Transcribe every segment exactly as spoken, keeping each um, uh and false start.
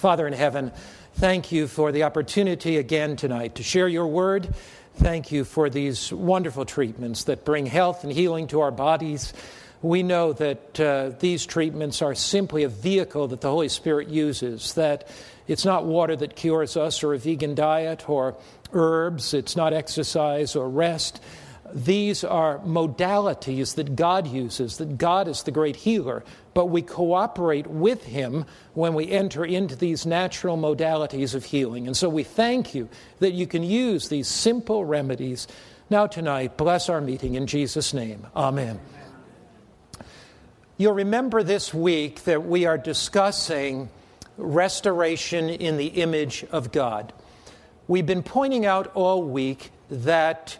Father in heaven, thank you for the opportunity again tonight to share your word. Thank you for these wonderful treatments that bring health and healing to our bodies. We know that uh, these treatments are simply a vehicle that the Holy Spirit uses, that it's not water that cures us or a vegan diet or herbs, it's not exercise or rest. These are modalities that God uses, that God is the great healer, but we cooperate with Him when we enter into these natural modalities of healing. And so we thank you that you can use these simple remedies. Now tonight, bless our meeting in Jesus' name. Amen. You'll remember this week that we are discussing restoration in the image of God. We've been pointing out all week that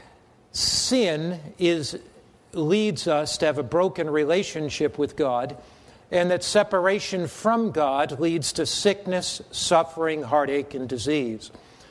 sin is leads us to have a broken relationship with God, and that separation from God leads to sickness, suffering, heartache, and disease.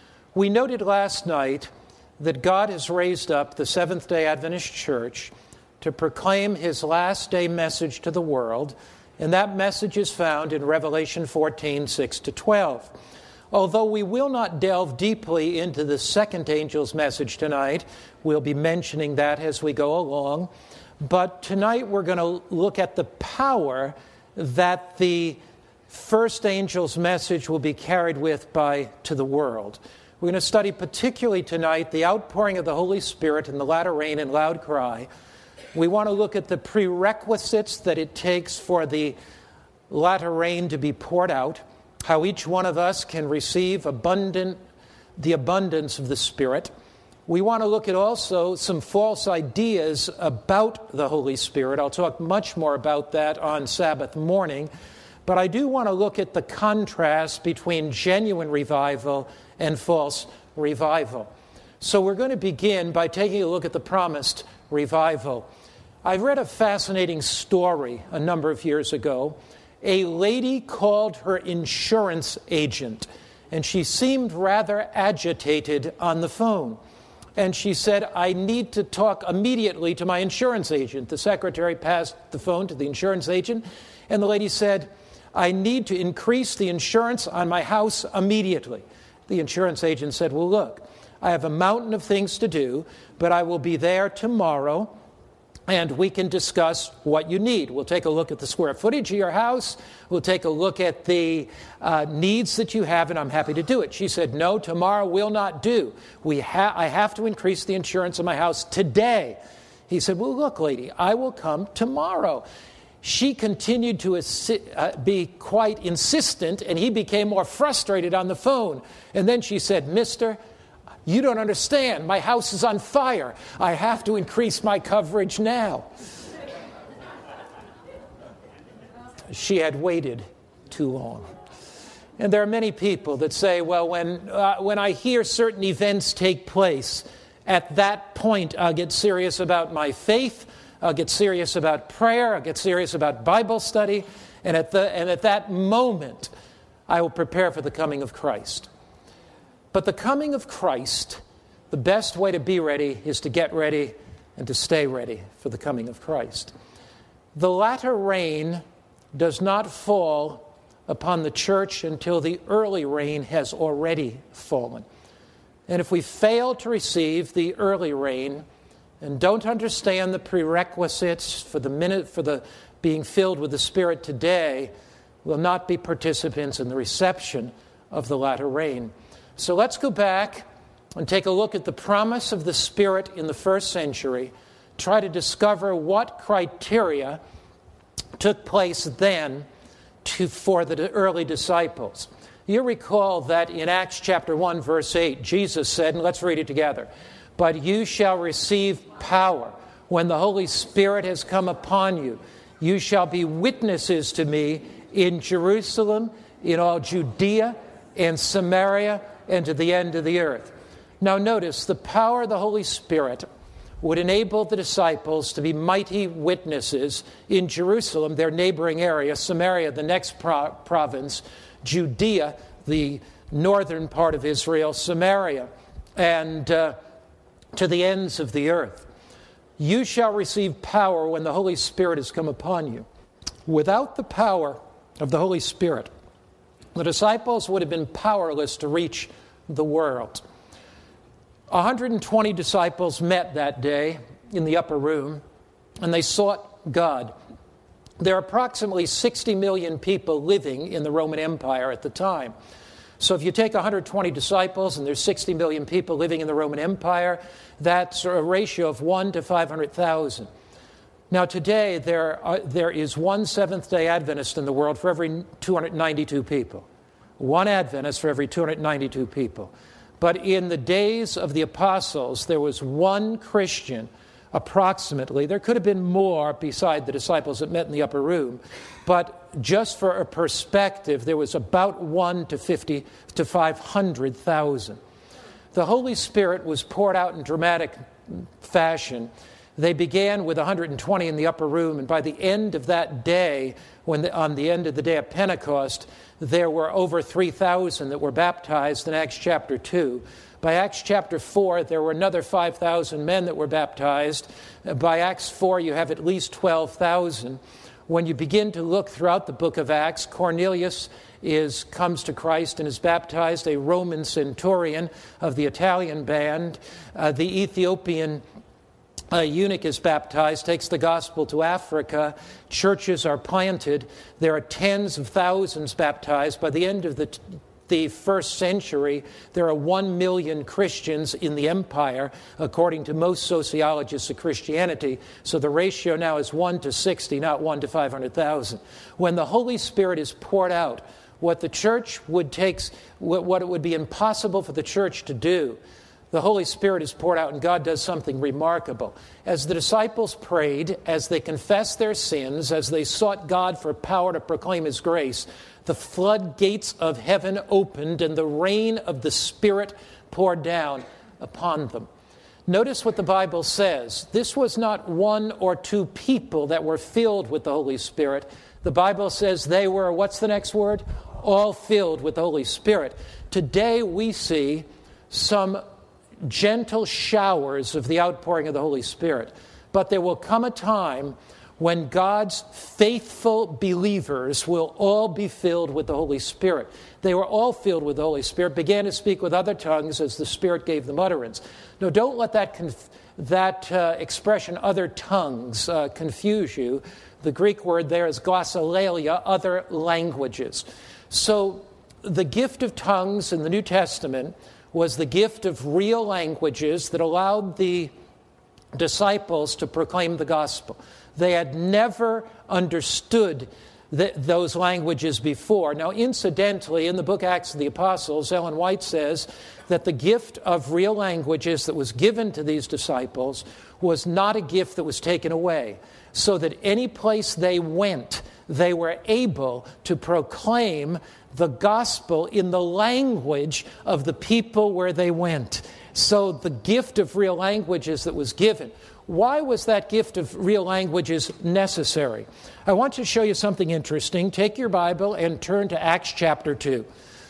We noted last night that God has raised up the Seventh-day Adventist Church to proclaim His last-day message to the world, and that message is found in Revelation fourteen, six to twelve. Although we will not delve deeply into the second angel's message tonight, we'll be mentioning that as we go along. But tonight we're going to look at the power that the first angel's message will be carried with by to the world. We're going to study particularly tonight the outpouring of the Holy Spirit in the latter rain and loud cry. We want to look at the prerequisites that it takes for the latter rain to be poured out, how each one of us can receive abundant, the abundance of the Spirit. We want to look at also some false ideas about the Holy Spirit. I'll talk much more about that on Sabbath morning. But I do want to look at the contrast between genuine revival and false revival. So we're going to begin by taking a look at the promised revival. I read a fascinating story a number of years ago. A lady called her insurance agent, and she seemed rather agitated on the phone. And she said, I need to talk immediately to my insurance agent. The secretary passed the phone to the insurance agent, and the lady said, I need to increase the insurance on my house immediately. The insurance agent said, well, look, I have a mountain of things to do, but I will be there tomorrow, and we can discuss what you need. We'll take a look at the square footage of your house. We'll take a look at the uh, needs that you have, and I'm happy to do it. She said, no, tomorrow will not do. We ha- I have to increase the insurance of my house today. He said, well, look, lady, I will come tomorrow. She continued to assi- uh, be quite insistent, and he became more frustrated on the phone. And then she said, mister, you don't understand. My house is on fire. I have to increase my coverage now. She had waited too long. And there are many people that say, well, when uh, when I hear certain events take place, at that point I'll get serious about my faith, I'll get serious about prayer, I'll get serious about Bible study, and at the and at that moment I will prepare for the coming of Christ. But the coming of Christ, the best way to be ready is to get ready and to stay ready for the coming of Christ. The latter rain does not fall upon the church until the early rain has already fallen. And if we fail to receive the early rain and don't understand the prerequisites for the minute for the being filled with the Spirit today, we'll not be participants in the reception of the latter rain. So let's go back and take a look at the promise of the Spirit in the first century, try to discover what criteria took place then to, for the early disciples. You recall that in Acts chapter one, verse eight, Jesus said, and let's read it together, but you shall receive power when the Holy Spirit has come upon you. You shall be witnesses to me in Jerusalem, in all Judea and Samaria, and to the end of the earth. Now notice, the power of the Holy Spirit would enable the disciples to be mighty witnesses in Jerusalem, their neighboring area, Samaria, the next pro- province, Judea, the northern part of Israel, Samaria, and uh, to the ends of the earth. You shall receive power when the Holy Spirit has come upon you. Without the power of the Holy Spirit, the disciples would have been powerless to reach the world. one hundred twenty disciples met that day in the upper room, and they sought God. There are approximately sixty million people living in the Roman Empire at the time. So if you take one hundred twenty disciples and there's sixty million people living in the Roman Empire, that's a ratio of one to five hundred thousand. Now today, there, are, there is one Seventh-day Adventist in the world for every two hundred ninety-two people. One Adventist for every two hundred ninety-two people. But in the days of the apostles, there was one Christian, approximately. There could have been more beside the disciples that met in the upper room. But just for a perspective, there was about one to fifty to five hundred thousand. The Holy Spirit was poured out in dramatic fashion. They began with one hundred twenty in the upper room, and by the end of that day, when the, on the end of the day of Pentecost, there were over three thousand that were baptized in Acts chapter two. By Acts chapter four, there were another five thousand men that were baptized. By Acts four, you have at least twelve thousand. When you begin to look throughout the book of Acts, Cornelius is comes to Christ and is baptized, a Roman centurion of the Italian band. Uh, the Ethiopian A eunuch is baptized, takes the gospel to Africa. Churches are planted. There are tens of thousands baptized. By the end of the, the first century, there are one million Christians in the empire, according to most sociologists of Christianity. So the ratio now is one to sixty, not one to five hundred thousand. When the Holy Spirit is poured out, what the church would take, what it would be impossible for the church to do, the Holy Spirit is poured out, and God does something remarkable. As the disciples prayed, as they confessed their sins, as they sought God for power to proclaim His grace, the floodgates of heaven opened, and the rain of the Spirit poured down upon them. Notice what the Bible says. This was not one or two people that were filled with the Holy Spirit. The Bible says they were, what's the next word? All filled with the Holy Spirit. Today we see some gentle showers of the outpouring of the Holy Spirit. But there will come a time when God's faithful believers will all be filled with the Holy Spirit. They were all filled with the Holy Spirit, began to speak with other tongues as the Spirit gave them utterance. No, don't let that conf- that uh, expression, other tongues, uh, confuse you. The Greek word there is glossolalia, other languages. So the gift of tongues in the New Testament was the gift of real languages that allowed the disciples to proclaim the gospel. They had never understood th- those languages before. Now, incidentally, in the book Acts of the Apostles, Ellen White says that the gift of real languages that was given to these disciples was not a gift that was taken away, so that any place they went, they were able to proclaim the gospel in the language of the people where they went. So the gift of real languages that was given. Why was that gift of real languages necessary? I want to show you something interesting. Take your Bible and turn to Acts chapter two.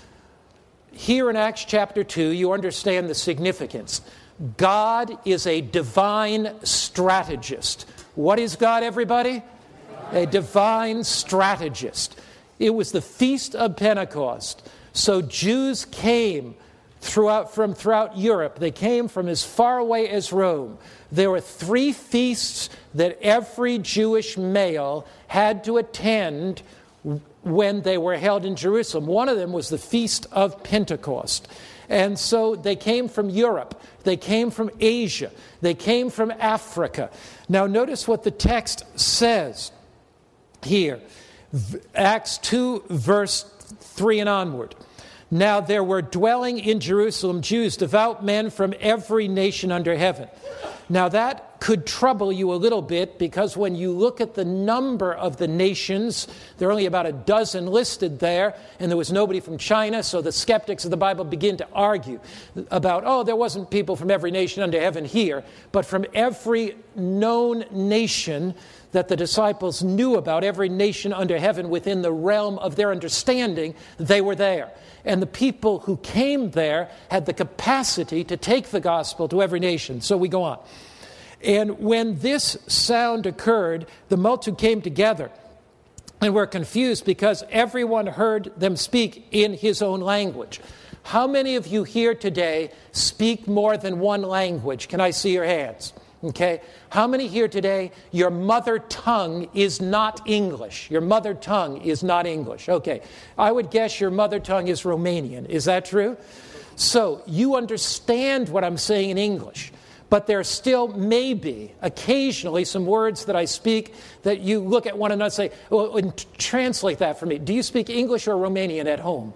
Here in Acts chapter two, you understand the significance. God is a divine strategist. What is God, everybody? A divine strategist. It was the Feast of Pentecost. So Jews came throughout from throughout Europe. They came from as far away as Rome. There were three feasts that every Jewish male had to attend when they were held in Jerusalem. One of them was the Feast of Pentecost. And so they came from Europe. They came from Asia. They came from Africa. Now notice what the text says here. Acts two, verse three and onward. Now there were dwelling in Jerusalem Jews, devout men from every nation under heaven. Now that could trouble you a little bit, because when you look at the number of the nations, there are only about a dozen listed there, and there was nobody from China, so the skeptics of the Bible begin to argue about, oh, there wasn't people from every nation under heaven here, but from every known nation that the disciples knew about, every nation under heaven within the realm of their understanding, they were there. And the people who came there had the capacity to take the gospel to every nation. So we go on. And when this sound occurred, the multitude came together. And we're confused because everyone heard them speak in his own language. How many of you here today speak more than one language? Can I see your hands? Okay. How many here today, your mother tongue is not English? Your mother tongue is not English. Okay. I would guess your mother tongue is Romanian. Is that true? So you understand what I'm saying in English. But there still may be occasionally some words that I speak that you look at one another and say, well, and translate that for me. Do you speak English or Romanian at home?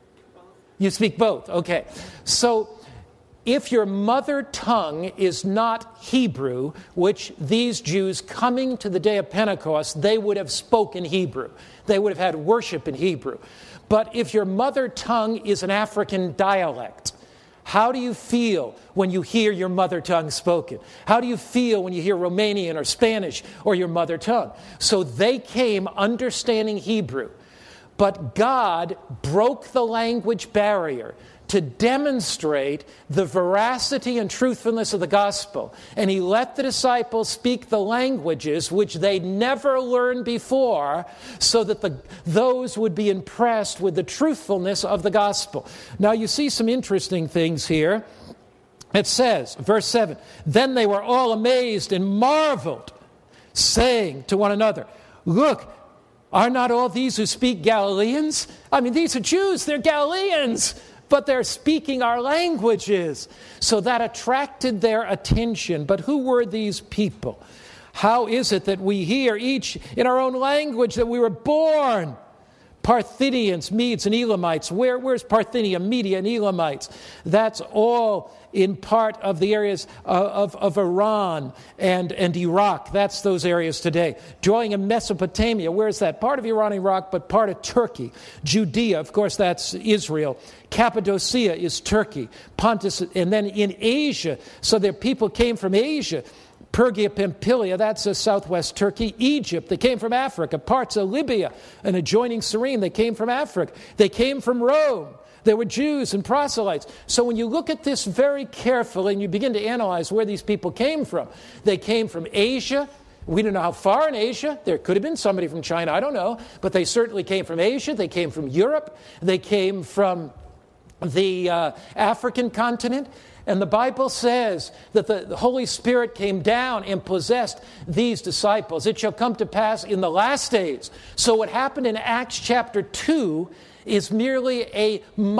You speak both. Okay. So if your mother tongue is not Hebrew, which these Jews coming to the day of Pentecost, they would have spoken Hebrew. They would have had worship in Hebrew. But if your mother tongue is an African dialect, how do you feel when you hear your mother tongue spoken? How do you feel when you hear Romanian or Spanish or your mother tongue? So they came understanding Hebrew. But God broke the language barrier to demonstrate the veracity and truthfulness of the gospel. And he let the disciples speak the languages which they never learned before, so that the, those would be impressed with the truthfulness of the gospel. Now you see some interesting things here. It says, verse seven, then they were all amazed and marveled, saying to one another, look, are not all these who speak Galileans? I mean, these are Jews, they're Galileans, but they're speaking our languages. So that attracted their attention. But who were these people? How is it that we hear each in our own language that we were born? Parthians, Medes, and Elamites. Where, where's Parthenia, Media, and Elamites? That's all in part of the areas of, of, of Iran and, and Iraq. That's those areas today. Drawing in Mesopotamia. Where's that? Part of Iran and Iraq, but part of Turkey. Judea, of course, that's Israel. Cappadocia is Turkey. Pontus, and then in Asia. So their people came from Asia. Pergia, Pamphylia, that's a southwest Turkey. Egypt, they came from Africa. Parts of Libya and adjoining Cyrene, they came from Africa. They came from Rome. There were Jews and proselytes. So when you look at this very carefully and you begin to analyze where these people came from, they came from Asia. We don't know how far in Asia. There could have been somebody from China, I don't know. But they certainly came from Asia. They came from Europe. They came from the uh, African continent. And the Bible says that the, the Holy Spirit came down and possessed these disciples. It shall come to pass in the last days. So what happened in Acts chapter two is merely a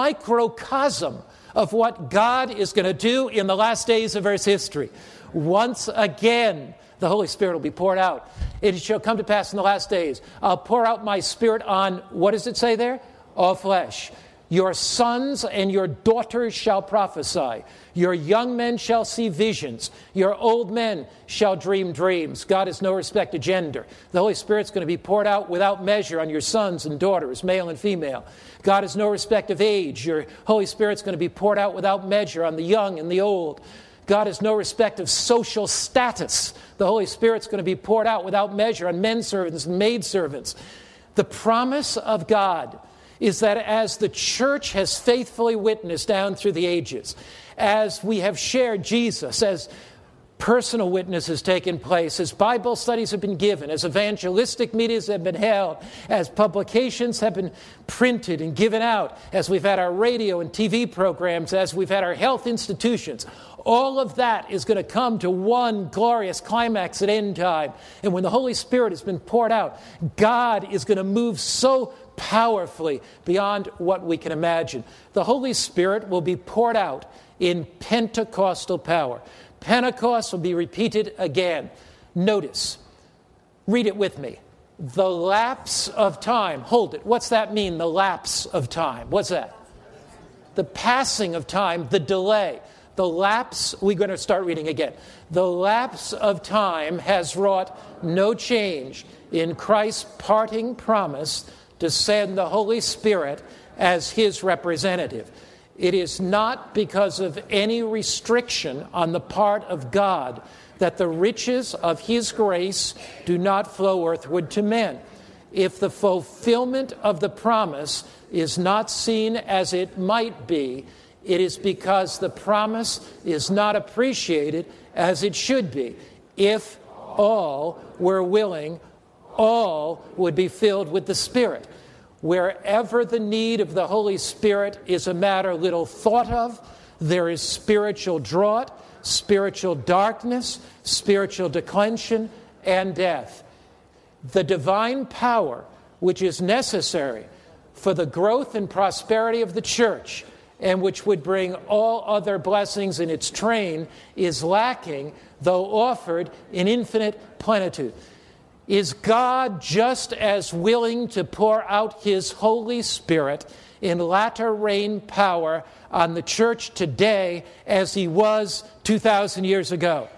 microcosm of what God is going to do in the last days of Earth's history. Once again, the Holy Spirit will be poured out. It shall come to pass in the last days. I'll pour out my Spirit on, what does it say there? All flesh. Your sons and your daughters shall prophesy. Your young men shall see visions. Your old men shall dream dreams. God is no respect to gender. The Holy Spirit's going to be poured out without measure on your sons and daughters, male and female. God is no respect of age. Your Holy Spirit's going to be poured out without measure on the young and the old. God has no respect of social status. The Holy Spirit's going to be poured out without measure on men servants and maid servants. The promise of God is that as the church has faithfully witnessed down through the ages, as we have shared Jesus, as personal witness has taken place, as Bible studies have been given, as evangelistic meetings have been held, as publications have been printed and given out, as we've had our radio and T V programs, as we've had our health institutions, all of that is going to come to one glorious climax at end time. And when the Holy Spirit has been poured out, God is going to move so powerfully beyond what we can imagine. The Holy Spirit will be poured out in Pentecostal power. Pentecost will be repeated again. Notice, read it with me. The lapse of time. Hold it. What's that mean, the lapse of time? What's that? The passing of time, the delay. The lapse, we're going to start reading again. The lapse of time has wrought no change in Christ's parting promise to send the Holy Spirit as his representative. It is not because of any restriction on the part of God that the riches of his grace do not flow earthward to men. If the fulfillment of the promise is not seen as it might be, it is because the promise is not appreciated as it should be. If all were willing, all would be filled with the Spirit. Wherever the need of the Holy Spirit is a matter little thought of, there is spiritual drought, spiritual darkness, spiritual declension, and death. The divine power which is necessary for the growth and prosperity of the church, and which would bring all other blessings in its train, is lacking, though offered in infinite plenitude. Is God just as willing to pour out His Holy Spirit in latter rain power on the church today as He was two thousand years ago?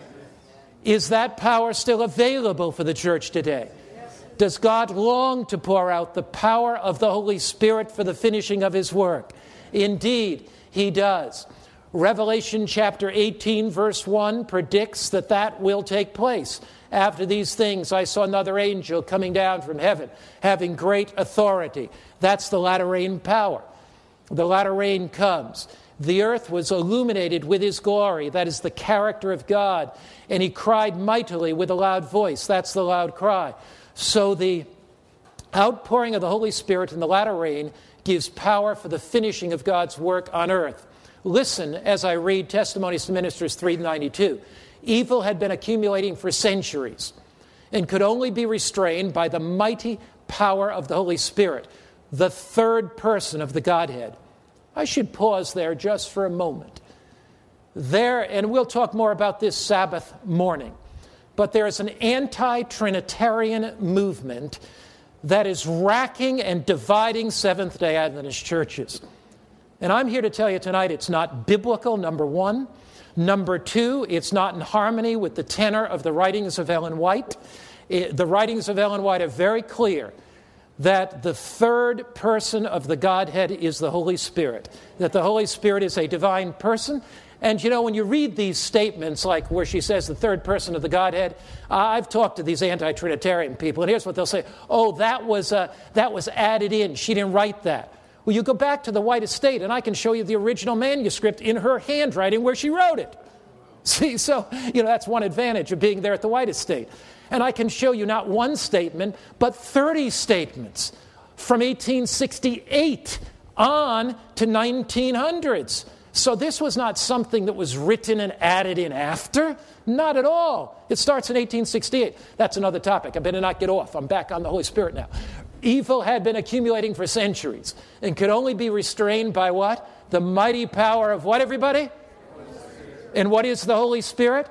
Is that power still available for the church today? Does God long to pour out the power of the Holy Spirit for the finishing of His work? Indeed, He does. Revelation chapter eighteen, verse one predicts that that will take place. After these things, I saw another angel coming down from heaven, having great authority. That's the latter rain power. The latter rain comes. The earth was illuminated with His glory. That is the character of God. And He cried mightily with a loud voice. That's the loud cry. So the outpouring of the Holy Spirit in the latter rain gives power for the finishing of God's work on earth. Listen as I read Testimonies to Ministers three ninety-two. Evil had been accumulating for centuries and could only be restrained by the mighty power of the Holy Spirit, the third person of the Godhead. I should pause there just for a moment. There, and we'll talk more about this Sabbath morning, but there is an anti-Trinitarian movement that is racking and dividing Seventh-day Adventist churches. And I'm here to tell you tonight it's not biblical, number one. Number two, it's not in harmony with the tenor of the writings of Ellen White. It, the writings of Ellen White are very clear that the third person of the Godhead is the Holy Spirit, that the Holy Spirit is a divine person. And, you know, when you read these statements, like where she says the third person of the Godhead, uh, I've talked to these anti-Trinitarian people, and here's what they'll say. Oh, that was, uh, that was added in. She didn't write that. Well, you go back to the White Estate, and I can show you the original manuscript in her handwriting where she wrote it. See, so, you know, that's one advantage of being there at the White Estate. And I can show you not one statement, but thirty statements from eighteen sixty-eight on to nineteen hundreds. So this was not something that was written and added in after. Not at all. It starts in eighteen sixty-eight. That's another topic. I better not get off. I'm back on the Holy Spirit now. Evil had been accumulating for centuries and could only be restrained by what? The mighty power of what, everybody? And what is the Holy Spirit?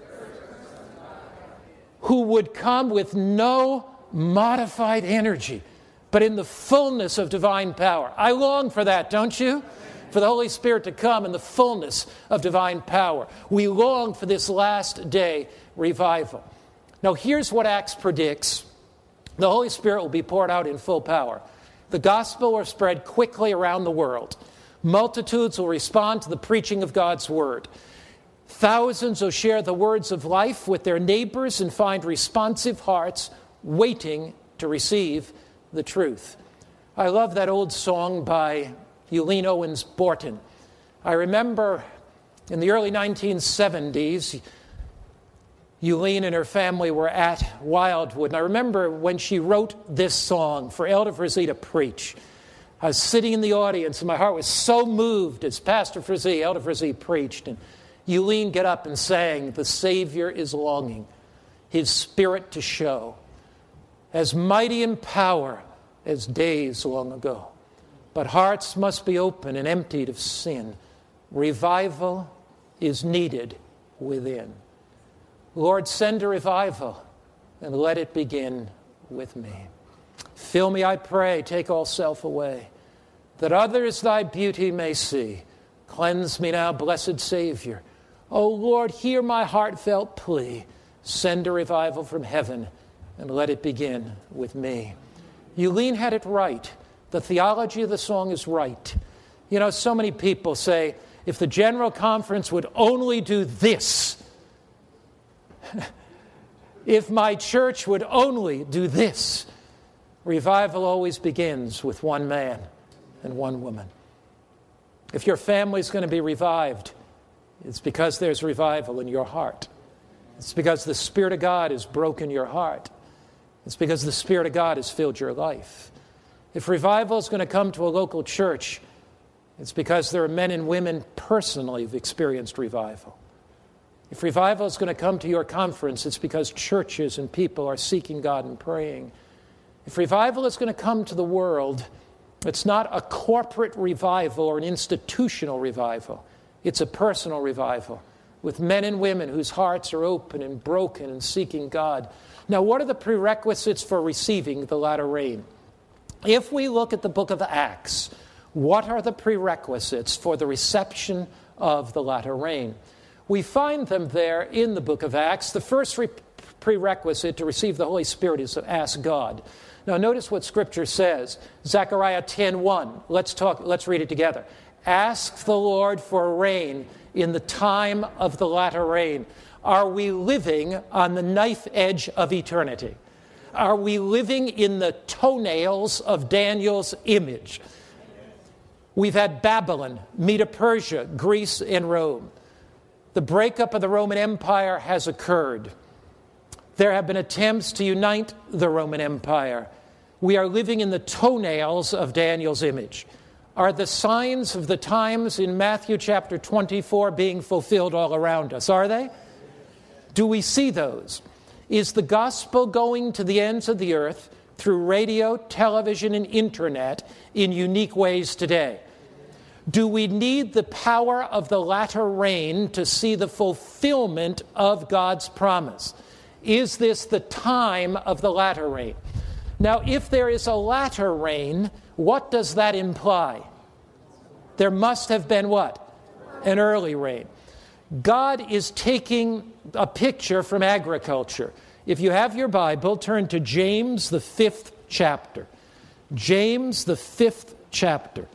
Who would come with no modified energy, but in the fullness of divine power. I long for that, don't you? For the Holy Spirit to come in the fullness of divine power. We long for this last day revival. Now, here's what Acts predicts. The Holy Spirit will be poured out in full power. The gospel will spread quickly around the world. Multitudes will respond to the preaching of God's word. Thousands will share the words of life with their neighbors and find responsive hearts waiting to receive the truth. I love that old song by Eugene Owens Borton. I remember in the early nineteen seventies, Eugene and her family were at Wildwood. And I remember when she wrote this song for Elder Frazee to preach. I was sitting in the audience and my heart was so moved as Pastor Frazee, Elder Frazee preached. And Eugene got up and sang, "The Savior is longing His Spirit to show, as mighty in power as days long ago. But hearts must be open and emptied of sin. Revival is needed within." Lord, send a revival and let it begin with me. Fill me, I pray, take all self away, that others thy beauty may see. Cleanse me now, blessed Savior. O Lord, hear my heartfelt plea. Send a revival from heaven and let it begin with me. Eugene had it right. The theology of the song is right. You know, so many people say, if the General Conference would only do this, if my church would only do this. Revival always begins with one man and one woman. If your family's going to be revived, it's because there's revival in your heart. It's because the Spirit of God has broken your heart. It's because the Spirit of God has filled your life. If revival is going to come to a local church, it's because there are men and women personally who've experienced revival. If revival is going to come to your conference, it's because churches and people are seeking God and praying. If revival is going to come to the world, it's not a corporate revival or an institutional revival. It's a personal revival with men and women whose hearts are open and broken and seeking God. Now, what are the prerequisites for receiving the latter rain? If we look at the book of Acts, what are the prerequisites for the reception of the latter rain? We find them there in the book of Acts. The first re- prerequisite to receive the Holy Spirit is to ask God. Now, notice what Scripture says. Zechariah ten one. Let's talk. Let's read it together. Ask the Lord for rain in the time of the latter rain. Are we living on the knife edge of eternity? Are we living in the toenails of Daniel's image? We've had Babylon, Medo-Persia, Greece, and Rome. The breakup of the Roman Empire has occurred. There have been attempts to unite the Roman Empire. We are living in the toenails of Daniel's image. Are the signs of the times in Matthew chapter twenty-four being fulfilled all around us? Are they? Do we see those? Is the gospel going to the ends of the earth through radio, television, and internet in unique ways today? Do we need the power of the latter rain to see the fulfillment of God's promise? Is this the time of the latter rain? Now, if there is a latter rain, what does that imply? There must have been what? An early rain. God is taking a picture from agriculture. If you have your Bible, turn to James, the fifth chapter. James, the fifth chapter.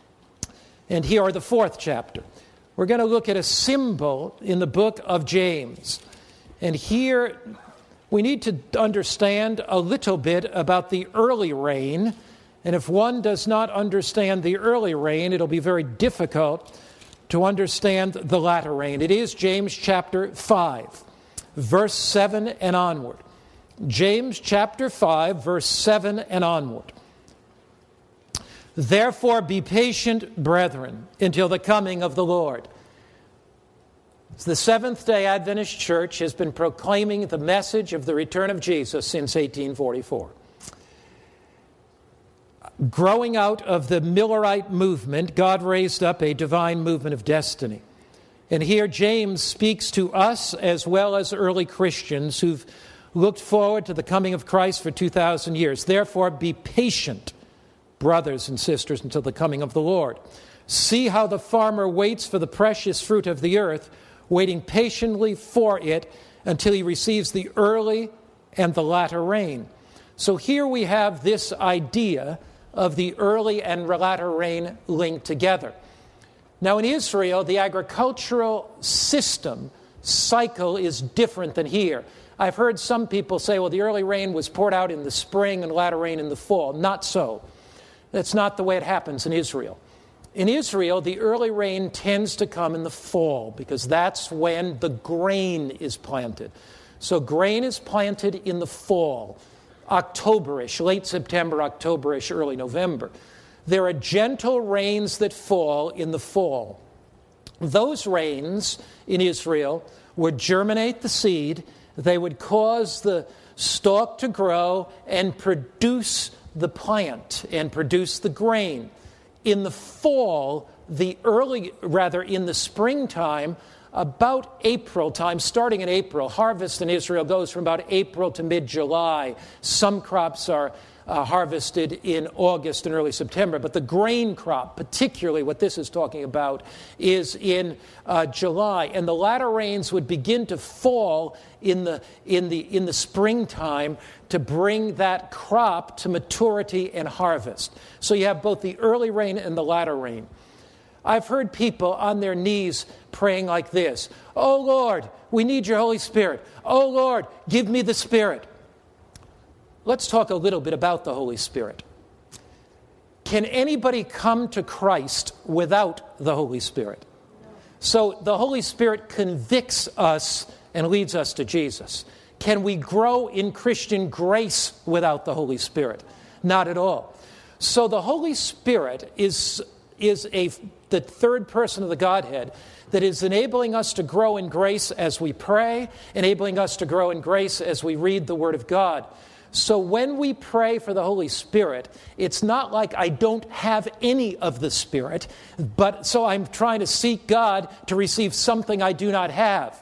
And here are the fourth chapter. We're going to look at a symbol in the book of James. And here we need to understand a little bit about the early rain. And if one does not understand the early rain, it'll be very difficult to understand the latter rain. It is James chapter five, verse seven and onward. James chapter five, verse seven and onward. Therefore be patient, brethren, until the coming of the Lord. The Seventh-day Adventist Church has been proclaiming the message of the return of Jesus since eighteen forty-four. Growing out of the Millerite movement, God raised up a divine movement of destiny. And here James speaks to us as well as early Christians who've looked forward to the coming of Christ for two thousand years. Therefore, be patient, brothers and sisters, until the coming of the Lord. See how the farmer waits for the precious fruit of the earth, waiting patiently for it until he receives the early and the latter rain. So here we have this idea of the early and latter rain linked together. Now in Israel, the agricultural system cycle is different than here. I've heard some people say, well, the early rain was poured out in the spring and latter rain in the fall. Not so. That's not the way it happens in Israel. In Israel, the early rain tends to come in the fall because that's when the grain is planted. So grain is planted in the fall, October-ish, late September, October-ish, early November. There are gentle rains that fall in the fall. Those rains in Israel would germinate the seed, they would cause the stalk to grow and produce the plant and produce the grain. In the fall, the early, rather in the springtime, about April time, starting in April, harvest in Israel goes from about April to mid-July. Some crops are uh, harvested in August and early September, but the grain crop, particularly what this is talking about, is in uh, July. And the latter rains would begin to fall in the in the in the springtime to bring that crop to maturity and harvest. So you have both the early rain and the latter rain. I've heard people on their knees praying like this: "Oh Lord, we need your Holy Spirit. Oh Lord, give me the Spirit." Let's talk a little bit about the Holy Spirit. Can anybody come to Christ without the Holy Spirit? So the Holy Spirit convicts us and leads us to Jesus. Can we grow in Christian grace without the Holy Spirit? Not at all. So the Holy Spirit is, is a, the third person of the Godhead that is enabling us to grow in grace as we pray, enabling us to grow in grace as we read the Word of God. So when we pray for the Holy Spirit, it's not like I don't have any of the Spirit, but so I'm trying to seek God to receive something I do not have.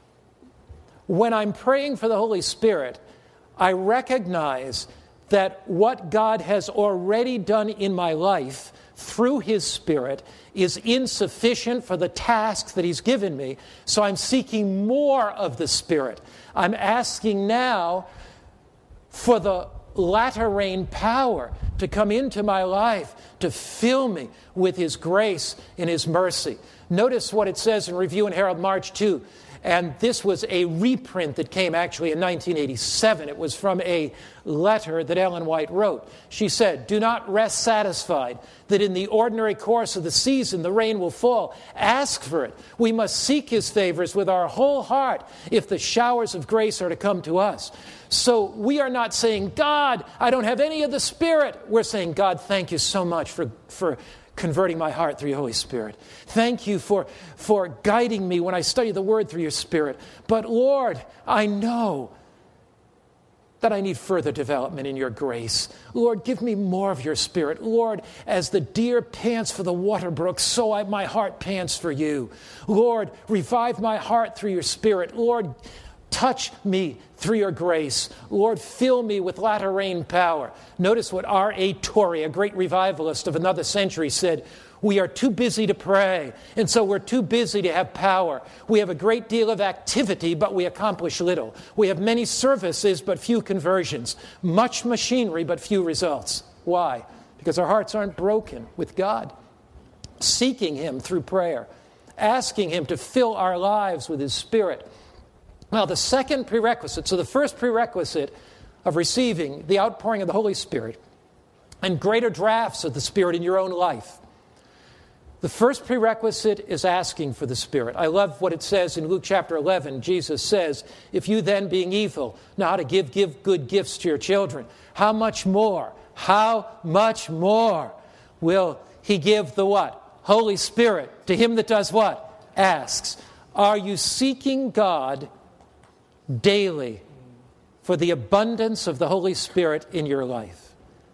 When I'm praying for the Holy Spirit, I recognize that what God has already done in my life through His Spirit is insufficient for the tasks that He's given me. So I'm seeking more of the Spirit. I'm asking now for the latter rain power to come into my life, to fill me with His grace and His mercy. Notice what it says in Review and Herald, March second. And this was a reprint that came actually in nineteen eighty-seven. It was from a letter that Ellen White wrote. She said, "Do not rest satisfied that in the ordinary course of the season the rain will fall. Ask for it. We must seek His favors with our whole heart if the showers of grace are to come to us." So we are not saying, "God, I don't have any of the Spirit." We're saying, "God, thank you so much for, for converting my heart through your Holy Spirit. Thank you for, for guiding me when I study the Word through your Spirit. But Lord, I know that I need further development in your grace. Lord, give me more of your Spirit. Lord, as the deer pants for the water brook, so I, my heart pants for you. Lord, revive my heart through your Spirit. Lord, touch me through your grace. Lord, fill me with latter rain power." Notice what R A Torrey, a great revivalist of another century, said. We are too busy to pray, and so we're too busy to have power. We have a great deal of activity, but we accomplish little. We have many services, but few conversions. Much machinery, but few results. Why? Because our hearts aren't broken with God. Seeking Him through prayer. Asking Him to fill our lives with His Spirit. Now, the second prerequisite, so the first prerequisite of receiving the outpouring of the Holy Spirit and greater drafts of the Spirit in your own life. The first prerequisite is asking for the Spirit. I love what it says in Luke chapter eleven. Jesus says, "If you then, being evil, know how to give, give good gifts to your children, how much more, how much more will He give the what? Holy Spirit to him that does what? Asks." Are you seeking God daily for the abundance of the Holy Spirit in your life?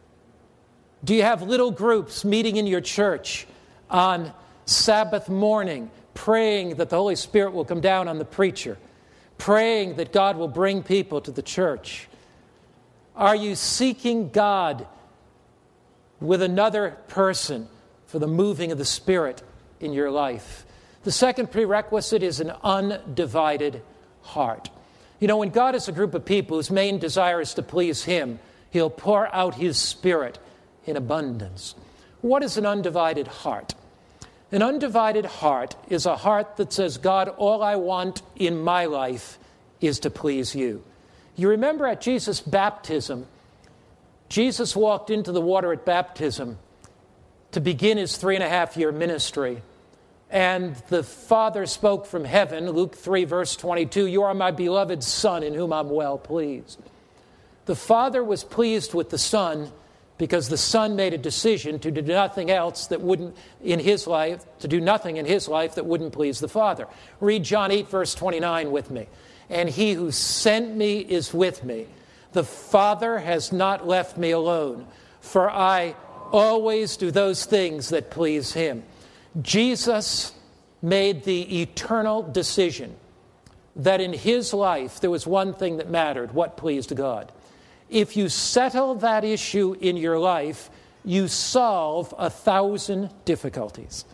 Do you have little groups meeting in your church on Sabbath morning, praying that the Holy Spirit will come down on the preacher, praying that God will bring people to the church? Are you seeking God with another person for the moving of the Spirit in your life? The second prerequisite is an undivided heart. You know, when God is a group of people whose main desire is to please Him, He'll pour out His Spirit in abundance. What is an undivided heart? An undivided heart is a heart that says, "God, all I want in my life is to please you." You remember at Jesus' baptism, Jesus walked into the water at baptism to begin His three and a half year ministry. And the Father spoke from heaven, Luke three, verse twenty-two, "You are my beloved Son, in whom I'm well pleased." The Father was pleased with the Son because the Son made a decision to do nothing else that wouldn't, in His life, to do nothing in His life that wouldn't please the Father. Read John eight, verse twenty-nine with me. "And He who sent me is with me. The Father has not left me alone, for I always do those things that please Him." Jesus made the eternal decision that in His life there was one thing that mattered, what pleased God. If you settle that issue in your life, you solve a thousand difficulties.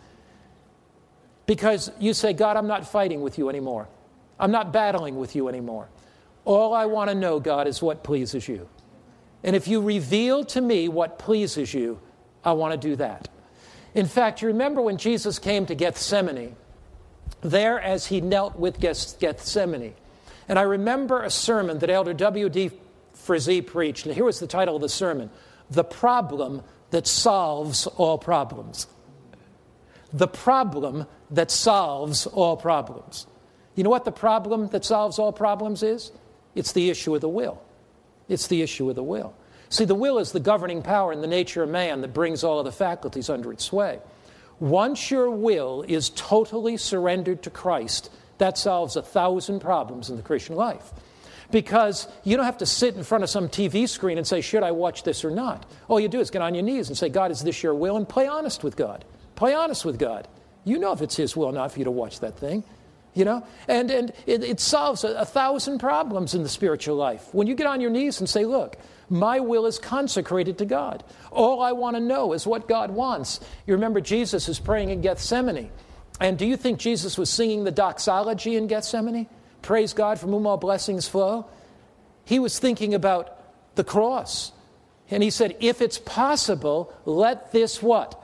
Because you say, "God, I'm not fighting with you anymore. I'm not battling with you anymore. All I want to know, God, is what pleases you. And if you reveal to me what pleases you, I want to do that." In fact, you remember when Jesus came to Gethsemane, there as He knelt with Gethsemane, and I remember a sermon that Elder W D Frazee preached, and here was the title of the sermon, "The Problem That Solves All Problems." The problem that solves all problems. You know what the problem that solves all problems is? It's the issue of the will. It's the issue of the will. See, the will is the governing power in the nature of man that brings all of the faculties under its sway. Once your will is totally surrendered to Christ, that solves a thousand problems in the Christian life. Because you don't have to sit in front of some T V screen and say, should I watch this or not? All you do is get on your knees and say, God, is this your will? And play honest with God. Play honest with God. You know if it's his will or not for you to watch that thing. You know? And, and it, it solves a, a thousand problems in the spiritual life. When you get on your knees and say, look, my will is consecrated to God. All I want to know is what God wants. You remember Jesus is praying in Gethsemane. And do you think Jesus was singing the doxology in Gethsemane? Praise God from whom all blessings flow. He was thinking about the cross. And he said, if it's possible, let this what?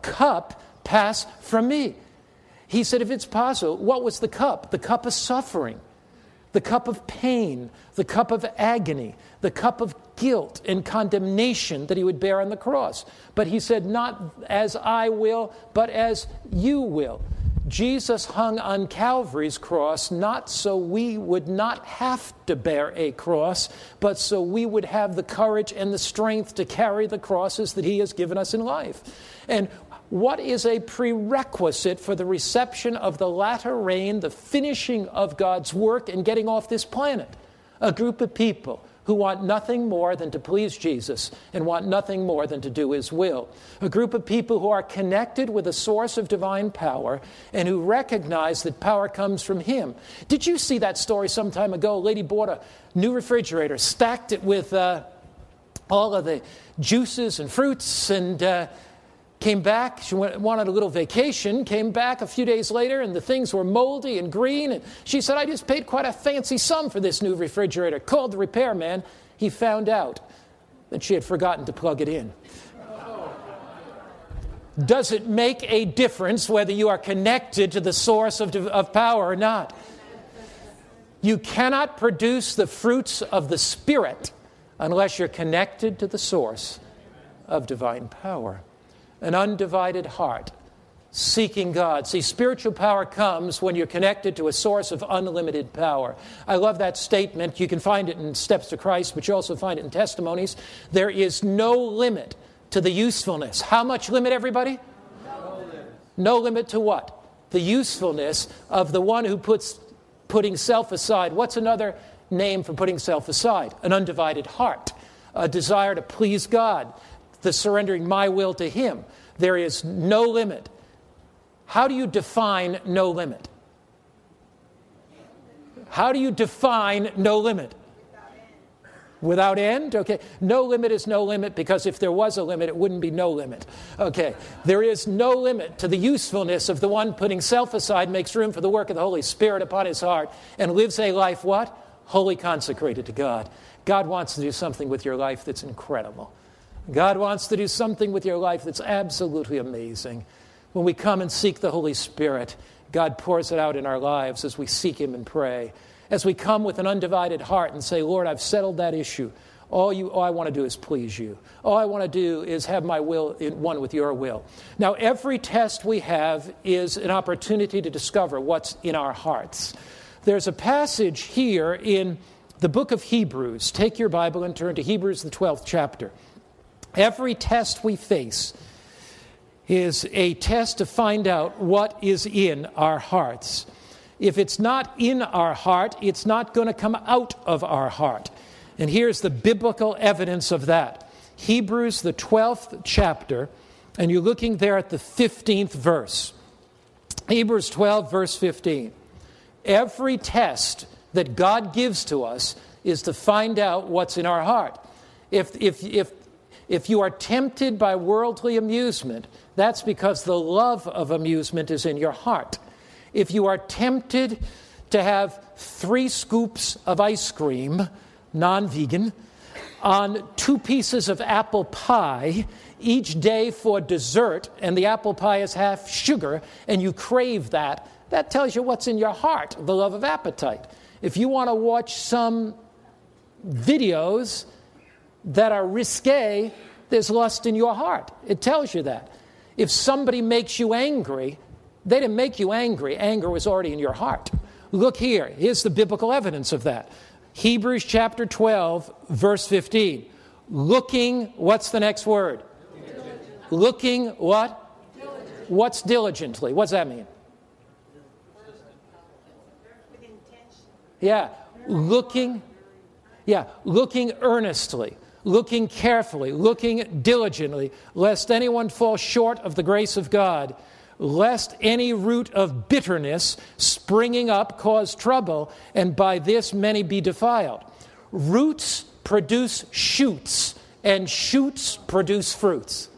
Cup pass from me. He said, if it's possible, what was the cup? The cup of suffering, the cup of pain, the cup of agony, the cup of guilt and condemnation that he would bear on the cross. But he said, not as I will, but as you will. Jesus hung on Calvary's cross not so we would not have to bear a cross, but so we would have the courage and the strength to carry the crosses that he has given us in life. And what is a prerequisite for the reception of the latter rain, the finishing of God's work and getting off this planet? A group of people who want nothing more than to please Jesus and want nothing more than to do his will. A group of people who are connected with a source of divine power and who recognize that power comes from him. Did you see that story some time ago? A lady bought a new refrigerator, stacked it with uh, all of the juices and fruits, and uh, came back. She went, wanted a little vacation, came back a few days later, and the things were moldy and green. And she said, I just paid quite a fancy sum for this new refrigerator. Called the repairman. He found out that she had forgotten to plug it in. Does it make a difference whether you are connected to the source of, of power or not? You cannot produce the fruits of the Spirit unless you're connected to the source of divine power. An undivided heart, seeking God. See, spiritual power comes when you're connected to a source of unlimited power. I love that statement. You can find it in Steps to Christ, but you also find it in Testimonies. There is no limit to the usefulness. How much limit, everybody? No limit. No limit to what? The usefulness of the one who puts putting self aside. What's another name for putting self aside? An undivided heart, a desire to please God, the surrendering my will to him. There is no limit. How do you define no limit? How do you define no limit? Without end? Okay. No limit is no limit, because if there was a limit, it wouldn't be no limit. Okay. There is no limit to the usefulness of the one putting self aside, makes room for the work of the Holy Spirit upon his heart, and lives a life what? Wholly consecrated to God. God wants to do something with your life that's incredible. God wants to do something with your life that's absolutely amazing. When we come and seek the Holy Spirit, God pours it out in our lives as we seek him and pray. As we come with an undivided heart and say, Lord, I've settled that issue. All, you, all I want to do is please you. All I want to do is have my will in one with your will. Now, every test we have is an opportunity to discover what's in our hearts. There's a passage here in the book of Hebrews. Take your Bible and turn to Hebrews, the twelfth chapter. Every test we face is a test to find out what is in our hearts. If it's not in our heart, it's not going to come out of our heart. And here's the biblical evidence of that. Hebrews, the twelfth chapter, and you're looking there at the fifteenth verse. Hebrews twelve, verse fifteen. Every test that God gives to us is to find out what's in our heart. If, if, if If you are tempted by worldly amusement, that's because the love of amusement is in your heart. If you are tempted to have three scoops of ice cream, non-vegan, on two pieces of apple pie each day for dessert, and the apple pie is half sugar, and you crave that, that tells you what's in your heart, the love of appetite. If you want to watch some videos that are risque, there's lust in your heart. It tells you that. If somebody makes you angry, they didn't make you angry. Anger was already in your heart. Look here. Here's the biblical evidence of that. Hebrews chapter twelve, verse fifteen. Looking, what's the next word? Diligent. Looking what? Diligent. What's diligently? What's that mean? Yeah, looking, yeah, looking earnestly, looking carefully, looking diligently, lest anyone fall short of the grace of God, lest any root of bitterness springing up cause trouble, and by this many be defiled. Roots produce shoots, and shoots produce fruits.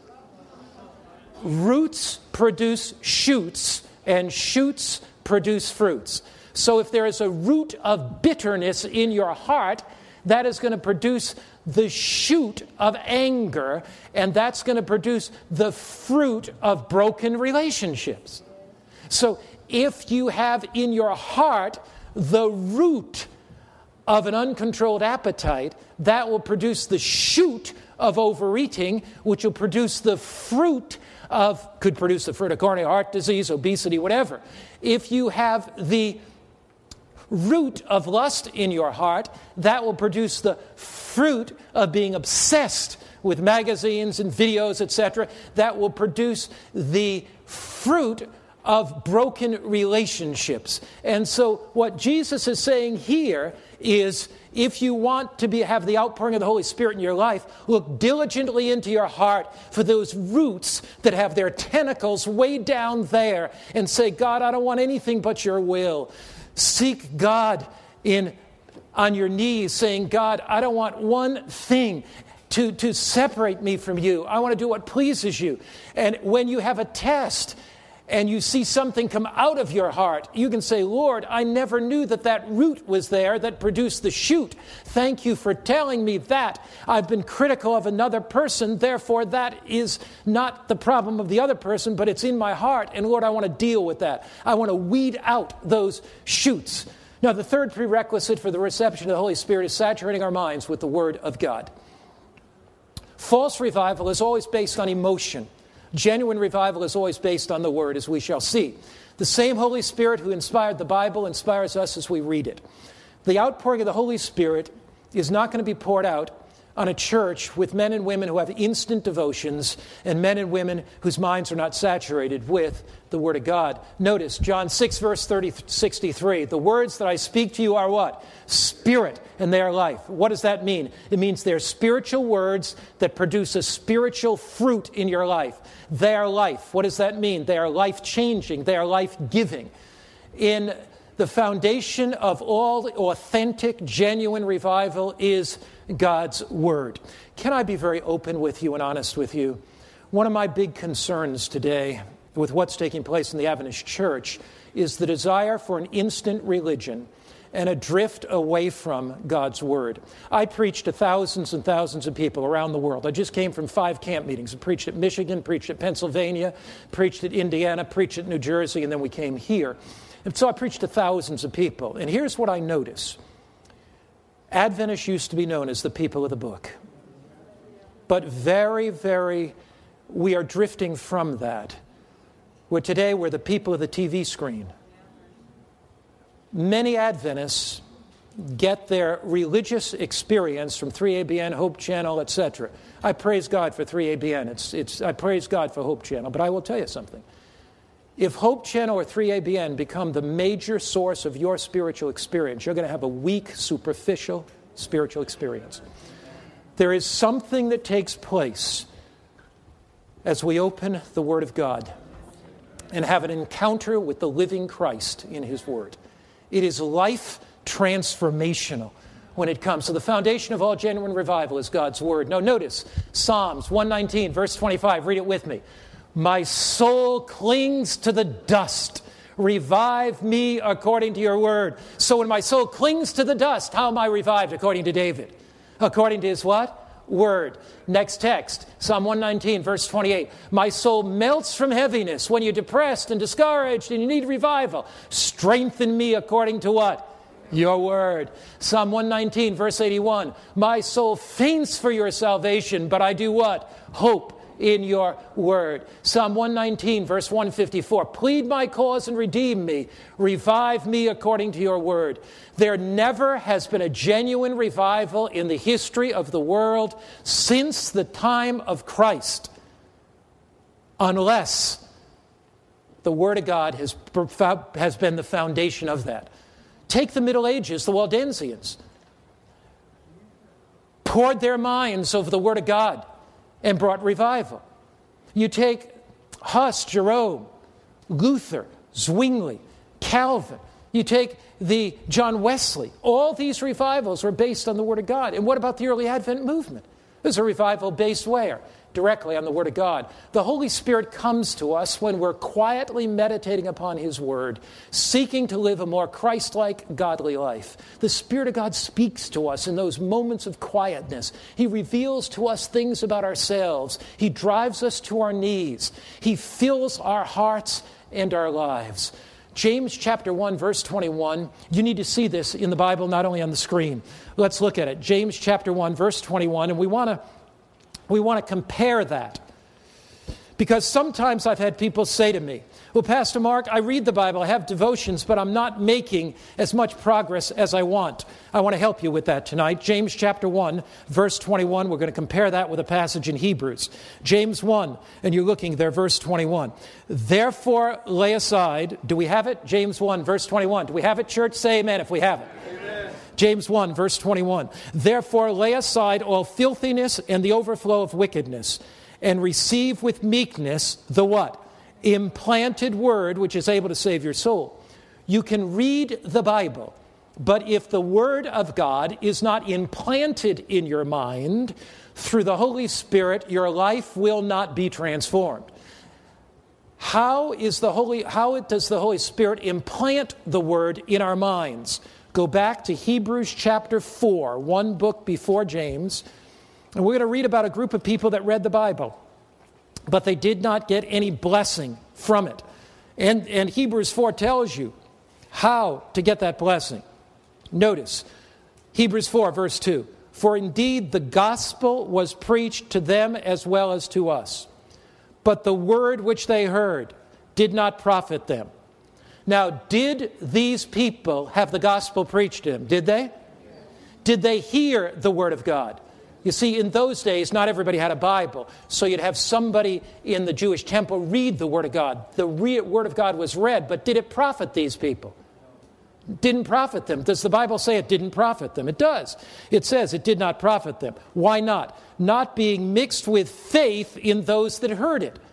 Roots produce shoots, and shoots produce fruits. So if there is a root of bitterness in your heart, that is going to produce the shoot of anger, and that's going to produce the fruit of broken relationships. So if you have in your heart the root of an uncontrolled appetite, that will produce the shoot of overeating, which will produce the fruit of, could produce the fruit of coronary heart disease, obesity, whatever. If you have the root of lust in your heart, that will produce the fruit of being obsessed with magazines and videos, et cetera. That will produce the fruit of broken relationships. And so what Jesus is saying here is, if you want to be, have the outpouring of the Holy Spirit in your life, look diligently into your heart for those roots that have their tentacles way down there, and say, God, I don't want anything but your will. Seek God in on your knees, saying, God, I don't want one thing to, to separate me from you. I want to do what pleases you. And when you have a test and you see something come out of your heart, you can say, Lord, I never knew that that root was there that produced the shoot. Thank you for telling me that. I've been critical of another person, therefore that is not the problem of the other person, but it's in my heart. And Lord, I want to deal with that. I want to weed out those shoots. Now, the third prerequisite for the reception of the Holy Spirit is saturating our minds with the Word of God. False revival is always based on emotion. Genuine revival is always based on the Word, as we shall see. The same Holy Spirit who inspired the Bible inspires us as we read it. The outpouring of the Holy Spirit is not going to be poured out on a church with men and women who have instant devotions and men and women whose minds are not saturated with the Word of God. Notice John six, verse thirty, sixty-three. The words that I speak to you are what? Spirit, and they are life. What does that mean? It means they're spiritual words that produce a spiritual fruit in your life. They are life. What does that mean? They are life-changing. They are life-giving. In the foundation of all authentic, genuine revival is God's Word. Can I be very open with you and honest with you? One of my big concerns today with what's taking place in the Adventist Church is the desire for an instant religion and a drift away from God's Word. I preached to thousands and thousands of people around the world. I just came from five camp meetings. I preached at Michigan, preached at Pennsylvania, preached at Indiana, preached at New Jersey, and then we came here. And so I preached to thousands of people. And here's what I notice. Adventists used to be known as the people of the book. But very, very, we are drifting from that. Where today we're the people of the T V screen. Many Adventists get their religious experience from three A B N, Hope Channel, et cetera. I praise God for three A B N. It's, it's, I praise God for Hope Channel. But I will tell you something. If Hope Channel or three A B N become the major source of your spiritual experience, you're going to have a weak, superficial spiritual experience. There is something that takes place as we open the Word of God and have an encounter with the living Christ in His Word. It is life transformational when it comes. So the foundation of all genuine revival is God's Word. Now notice, Psalms one nineteen, verse twenty-five. Read it with me. My soul clings to the dust. Revive me according to your word. So when my soul clings to the dust, how am I revived according to David? According to his what? Word. Next text, Psalm one nineteen, verse twenty-eight. My soul melts from heaviness. When you're depressed and discouraged and you need revival, strengthen me according to what? Your word. Psalm one nineteen, verse eighty-one. My soul faints for your salvation, but I do what? Hope in your word. Psalm one nineteen, verse one fifty-four, plead my cause and redeem me. Revive me according to your word. There never has been a genuine revival in the history of the world since the time of Christ, unless the word of God has, has been the foundation of that. Take the Middle Ages, the Waldensians. Poured their minds over the Word of God and brought revival. You take Huss, Jerome, Luther, Zwingli, Calvin. You take the John Wesley. All these revivals were based on the Word of God. And what about the early Advent movement? It was a revival based where? Directly on the Word of God. The Holy Spirit comes to us when we're quietly meditating upon His Word, seeking to live a more Christ-like, godly life. The Spirit of God speaks to us in those moments of quietness. He reveals to us things about ourselves. He drives us to our knees. He fills our hearts and our lives. James chapter one, verse twenty-one. You need to see this in the Bible, not only on the screen. Let's look at it. James chapter one, verse twenty-one. And we want to We want to compare that. Because sometimes I've had people say to me, well, Pastor Mark, I read the Bible, I have devotions, but I'm not making as much progress as I want. I want to help you with that tonight. James chapter one, verse twenty-one. We're going to compare that with a passage in Hebrews. James one, and you're looking there, verse twenty-one. Therefore lay aside, do we have it? James one, verse twenty-one. Do we have it, church? Say amen if we have it. James one, verse twenty-one. Therefore lay aside all filthiness and the overflow of wickedness, and receive with meekness the what? Implanted word, which is able to save your soul. You can read the Bible, but if the Word of God is not implanted in your mind through the Holy Spirit, your life will not be transformed. How is the Holy, how does the Holy Spirit implant the Word in our minds? Go back to Hebrews chapter four, one book before James, and we're going to read about a group of people that read the Bible, but they did not get any blessing from it. And, and Hebrews four tells you how to get that blessing. Notice, Hebrews four, verse two. For indeed the gospel was preached to them as well as to us, but the word which they heard did not profit them. Now, did these people have the gospel preached to them? Did they? Did they hear the word of God? You see, in those days, not everybody had a Bible, so you'd have somebody in the Jewish temple read the word of God. The re- word of God was read, but did it profit these people? Didn't profit them. Does the Bible say it didn't profit them? It does. It says it did not profit them. Why not? Not being mixed with faith in those that heard it.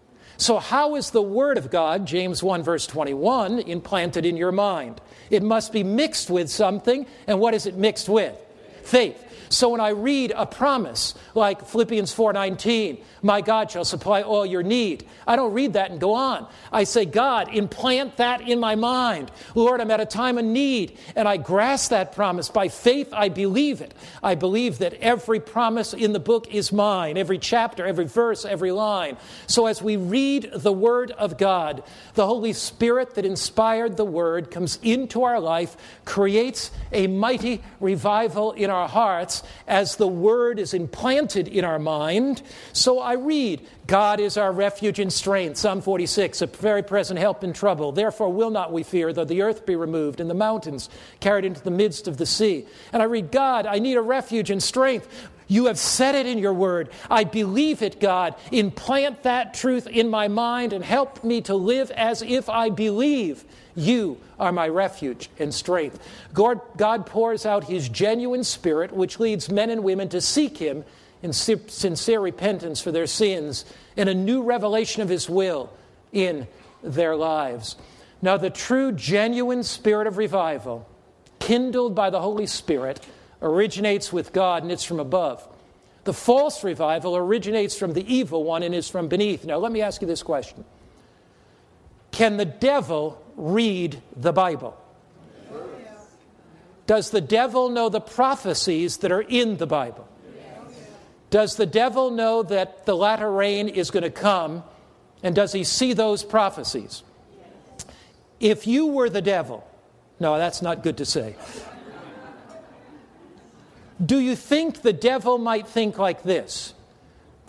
So how is the Word of God, James one, verse twenty-one, implanted in your mind? It must be mixed with something. And what is it mixed with? Faith. So when I read a promise like Philippians four nineteen, my God shall supply all your need, I don't read that and go on. I say, God, implant that in my mind. Lord, I'm at a time of need, and I grasp that promise. By faith, I believe it. I believe that every promise in the book is mine, every chapter, every verse, every line. So as we read the Word of God, the Holy Spirit that inspired the Word comes into our life, creates a mighty revival in our hearts as the Word is implanted in our mind. So I read, God is our refuge and strength, Psalm forty-six, a very present help in trouble. Therefore will not we fear, though the earth be removed and the mountains carried into the midst of the sea. And I read, God, I need a refuge and strength. You have said it in your word. I believe it, God. Implant that truth in my mind and help me to live as if I believe you are my refuge and strength. God, God pours out His genuine Spirit, which leads men and women to seek Him in sincere repentance for their sins and a new revelation of His will in their lives. Now, the true, genuine spirit of revival, kindled by the Holy Spirit, originates with God and it's from above. The false revival originates from the evil one and is from beneath. Now, let me ask you this question. Can the devil read the Bible? Does the devil know the prophecies that are in the Bible? Does the devil know that the latter rain is going to come, and does he see those prophecies? If you were the devil, no, that's not good to say. Do you think the devil might think like this?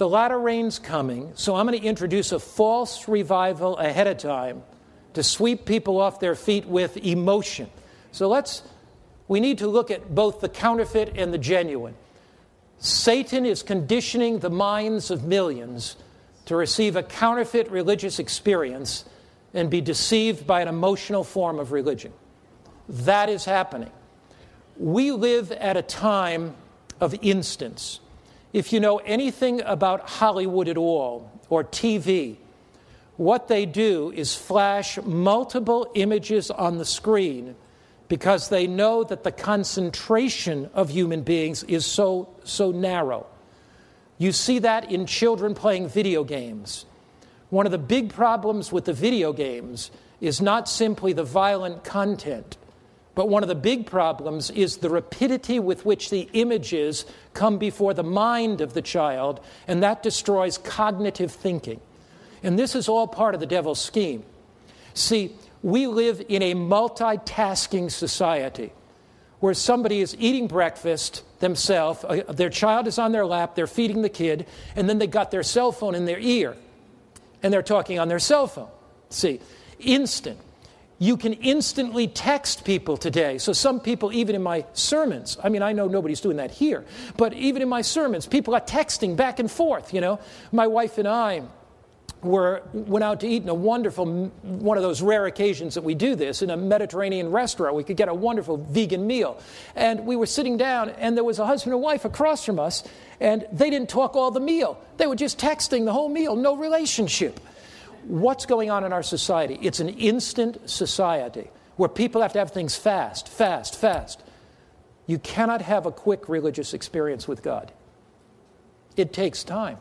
the latter rain's coming, so I'm going to introduce a false revival ahead of time to sweep people off their feet with emotion. So let's, we need to look at both the counterfeit and the genuine. Satan is conditioning the minds of millions to receive a counterfeit religious experience and be deceived by an emotional form of religion. That is happening. We live at a time of instants. If you know anything about Hollywood at all, or T V, what they do is flash multiple images on the screen because they know that the concentration of human beings is so, so narrow. You see that in children playing video games. One of the big problems with the video games is not simply the violent content, but one of the big problems is the rapidity with which the images come before the mind of the child, and that destroys cognitive thinking. And this is all part of the devil's scheme. See, we live in a multitasking society where somebody is eating breakfast themselves, uh, their child is on their lap, they're feeding the kid, and then they got their cell phone in their ear, and they're talking on their cell phone. See, instant. You can instantly text people today. So some people, even in my sermons, I mean, I know nobody's doing that here, but even in my sermons, people are texting back and forth, you know. My wife and I were went out to eat in a wonderful, one of those rare occasions that we do this, in a Mediterranean restaurant. We could get a wonderful vegan meal. And we were sitting down, and there was a husband and wife across from us, and they didn't talk all the meal. They were just texting the whole meal, no relationship. What's going on in our society? It's an instant society where people have to have things fast, fast, fast. You cannot have a quick religious experience with God. It takes time.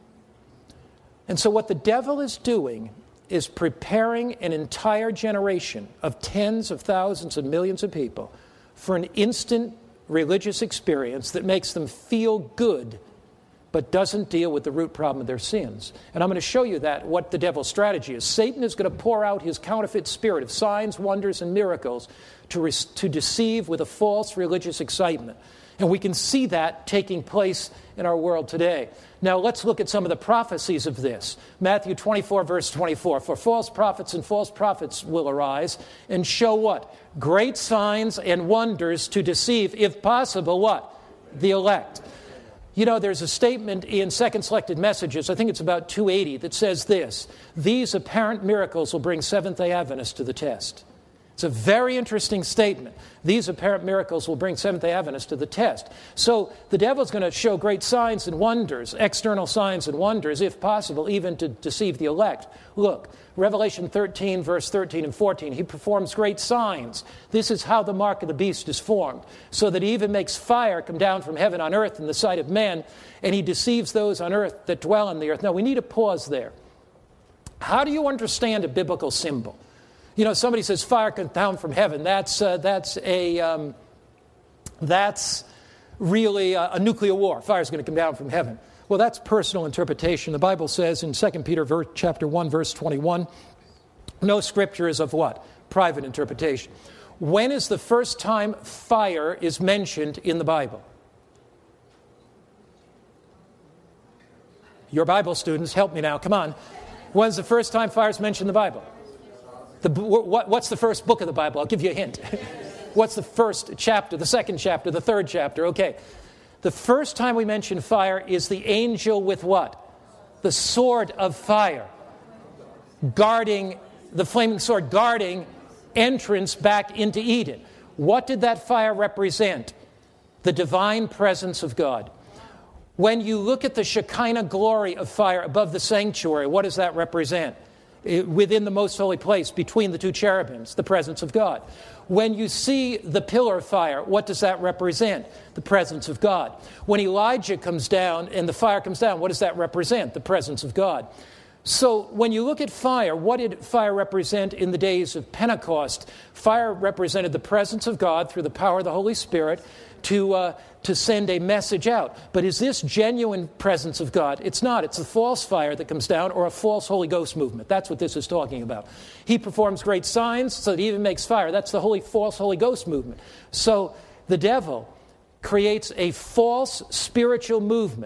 And so what the devil is doing is preparing an entire generation of tens of thousands and millions of people for an instant religious experience that makes them feel good but doesn't deal with the root problem of their sins. And I'm going to show you that, what the devil's strategy is. Satan is going to pour out his counterfeit spirit of signs, wonders, and miracles to, res- to deceive with a false religious excitement. And we can see that taking place in our world today. Now let's look at some of the prophecies of this. Matthew twenty-four, verse twenty-four. For false prophets and false prophets will arise and show what? Great signs and wonders to deceive, if possible, what? The elect. You know, there's a statement in Second Selected Messages, I think it's about two eighty, that says this: these apparent miracles will bring Seventh-day Adventists to the test. It's a very interesting statement. These apparent miracles will bring Seventh-day Adventists to the test. So the devil's going to show great signs and wonders, external signs and wonders, if possible, even to deceive the elect. Look, Revelation thirteen, verse thirteen and fourteen, he performs great signs. This is how the mark of the beast is formed, so that he even makes fire come down from heaven on earth in the sight of men, and he deceives those on earth that dwell on the earth. Now, we need to pause there. How do you understand a biblical symbol? You know, somebody says fire comes down from heaven. That's uh, that's a um, that's really a, a nuclear war. Fire's going to come down from heaven. Well, that's personal interpretation. The Bible says in Second Peter ver- chapter one, verse twenty-one, no scripture is of what? Private interpretation. When is the first time fire is mentioned in the Bible? Your Bible students, help me now. Come on. When's the first time fire is mentioned in the Bible? The, what, what's the first book of the Bible? I'll give you a hint. What's the first chapter, the second chapter, the third chapter? Okay. The first time we mention fire is the angel with what? The sword of fire. Guarding, the flaming sword, guarding entrance back into Eden. What did that fire represent? The divine presence of God. When you look at the Shekinah glory of fire above the sanctuary, what does that represent? Within the most holy place, between the two cherubims, the presence of God. When you see the pillar of fire, what does that represent? The presence of God. When Elijah comes down and the fire comes down, what does that represent? The presence of God. So when you look at fire, what did fire represent in the days of Pentecost? Fire represented the presence of God through the power of the Holy Spirit to uh, to send a message out. But is this genuine presence of God? It's not. It's a false fire that comes down, or a false Holy Ghost movement. That's what this is talking about. He performs great signs so that he even makes fire. That's the holy false Holy Ghost movement. So the devil creates a false spiritual movement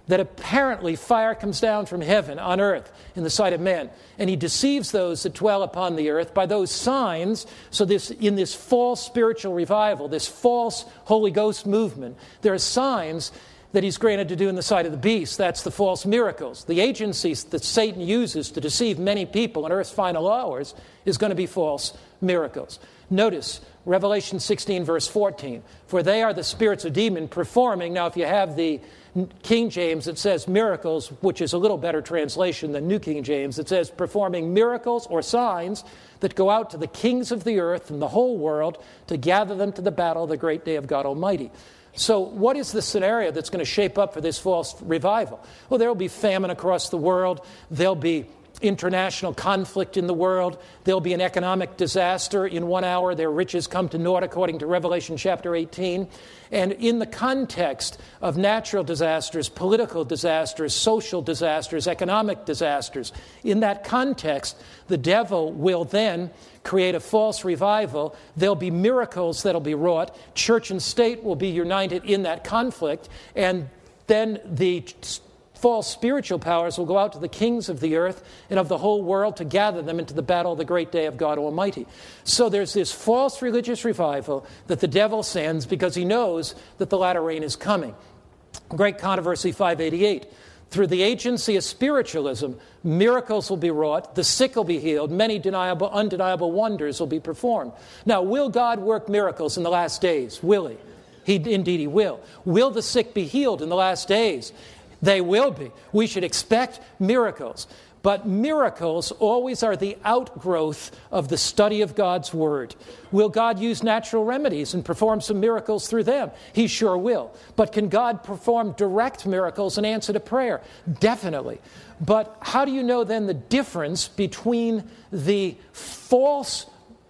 that apparently fire comes down from heaven on earth in the sight of men, and he deceives those that dwell upon the earth by those signs. So this, in this false spiritual revival, this false Holy Ghost movement, there are signs that he's granted to do in the sight of the beast. That's the false miracles. The agencies that Satan uses to deceive many people in earth's final hours is going to be false miracles. Notice Revelation sixteen, verse fourteen. For they are the spirits of demon performing. Now, if you have the King James, it says miracles, which is a little better translation than New King James. It says performing miracles or signs that go out to the kings of the earth and the whole world to gather them to the battle of the great day of God Almighty. So what is the scenario that's going to shape up for this false revival? Well, there will be famine across the world. There'll be international conflict in the world. There'll be an economic disaster. In one hour, their riches come to naught, according to Revelation chapter eighteen. And in the context of natural disasters, political disasters, social disasters, economic disasters, in that context, the devil will then create a false revival. There'll be miracles that'll be wrought. Church and state will be united in that conflict. And then the false spiritual powers will go out to the kings of the earth and of the whole world to gather them into the battle of the great day of God Almighty. So there's this false religious revival that the devil sends because he knows that the latter rain is coming. Great Controversy five eighty-eight. Through the agency of spiritualism, miracles will be wrought, the sick will be healed, many deniable, undeniable wonders will be performed. Now, will God work miracles in the last days? Will he? He indeed he will. Will the sick be healed in the last days? They will be. We should expect miracles. But miracles always are the outgrowth of the study of God's Word. Will God use natural remedies and perform some miracles through them? He sure will. But can God perform direct miracles in answer to prayer? Definitely. But how do you know then the difference between the false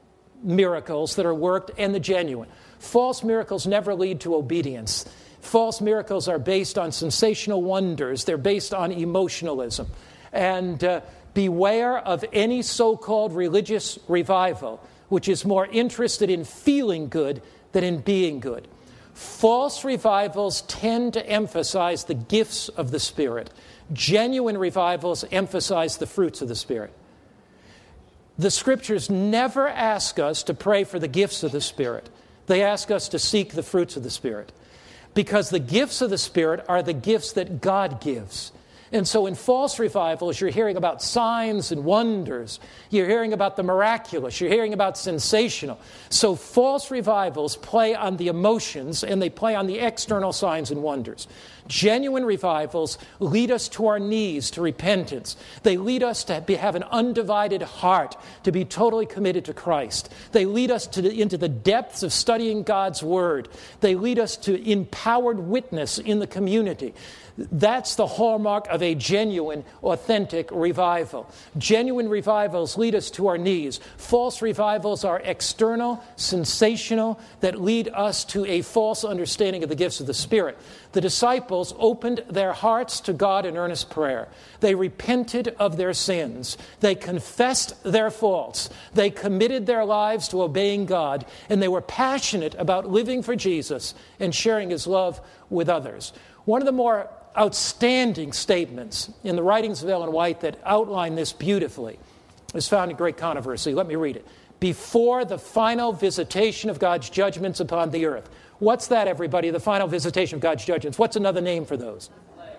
miracles that are worked and the genuine? False miracles never lead to obedience. False miracles are based on sensational wonders. They're based on emotionalism. And uh, beware of any so-called religious revival, which is more interested in feeling good than in being good. False revivals tend to emphasize the gifts of the Spirit. Genuine revivals emphasize the fruits of the Spirit. The Scriptures never ask us to pray for the gifts of the Spirit. They ask us to seek the fruits of the Spirit. Because the gifts of the Spirit are the gifts that God gives. And so in false revivals, you're hearing about signs and wonders. You're hearing about the miraculous. You're hearing about sensational. So false revivals play on the emotions and they play on the external signs and wonders. Genuine revivals lead us to our knees to repentance. They lead us to be, have an undivided heart, to be totally committed to Christ. They lead us to the, into the depths of studying God's Word. They lead us to empowered witness in the community. That's the hallmark of a genuine, authentic revival. Genuine revivals lead us to our knees. False revivals are external, sensational, that lead us to a false understanding of the gifts of the Spirit. The disciples opened their hearts to God in earnest prayer. They repented of their sins. They confessed their faults. They committed their lives to obeying God, and they were passionate about living for Jesus and sharing His love with others. One of the more outstanding statements in the writings of Ellen White that outline this beautifully is found in Great Controversy. Let me read it. Before the final visitation of God's judgments upon the earth. What's that, everybody? The final visitation of God's judgments. What's another name for those?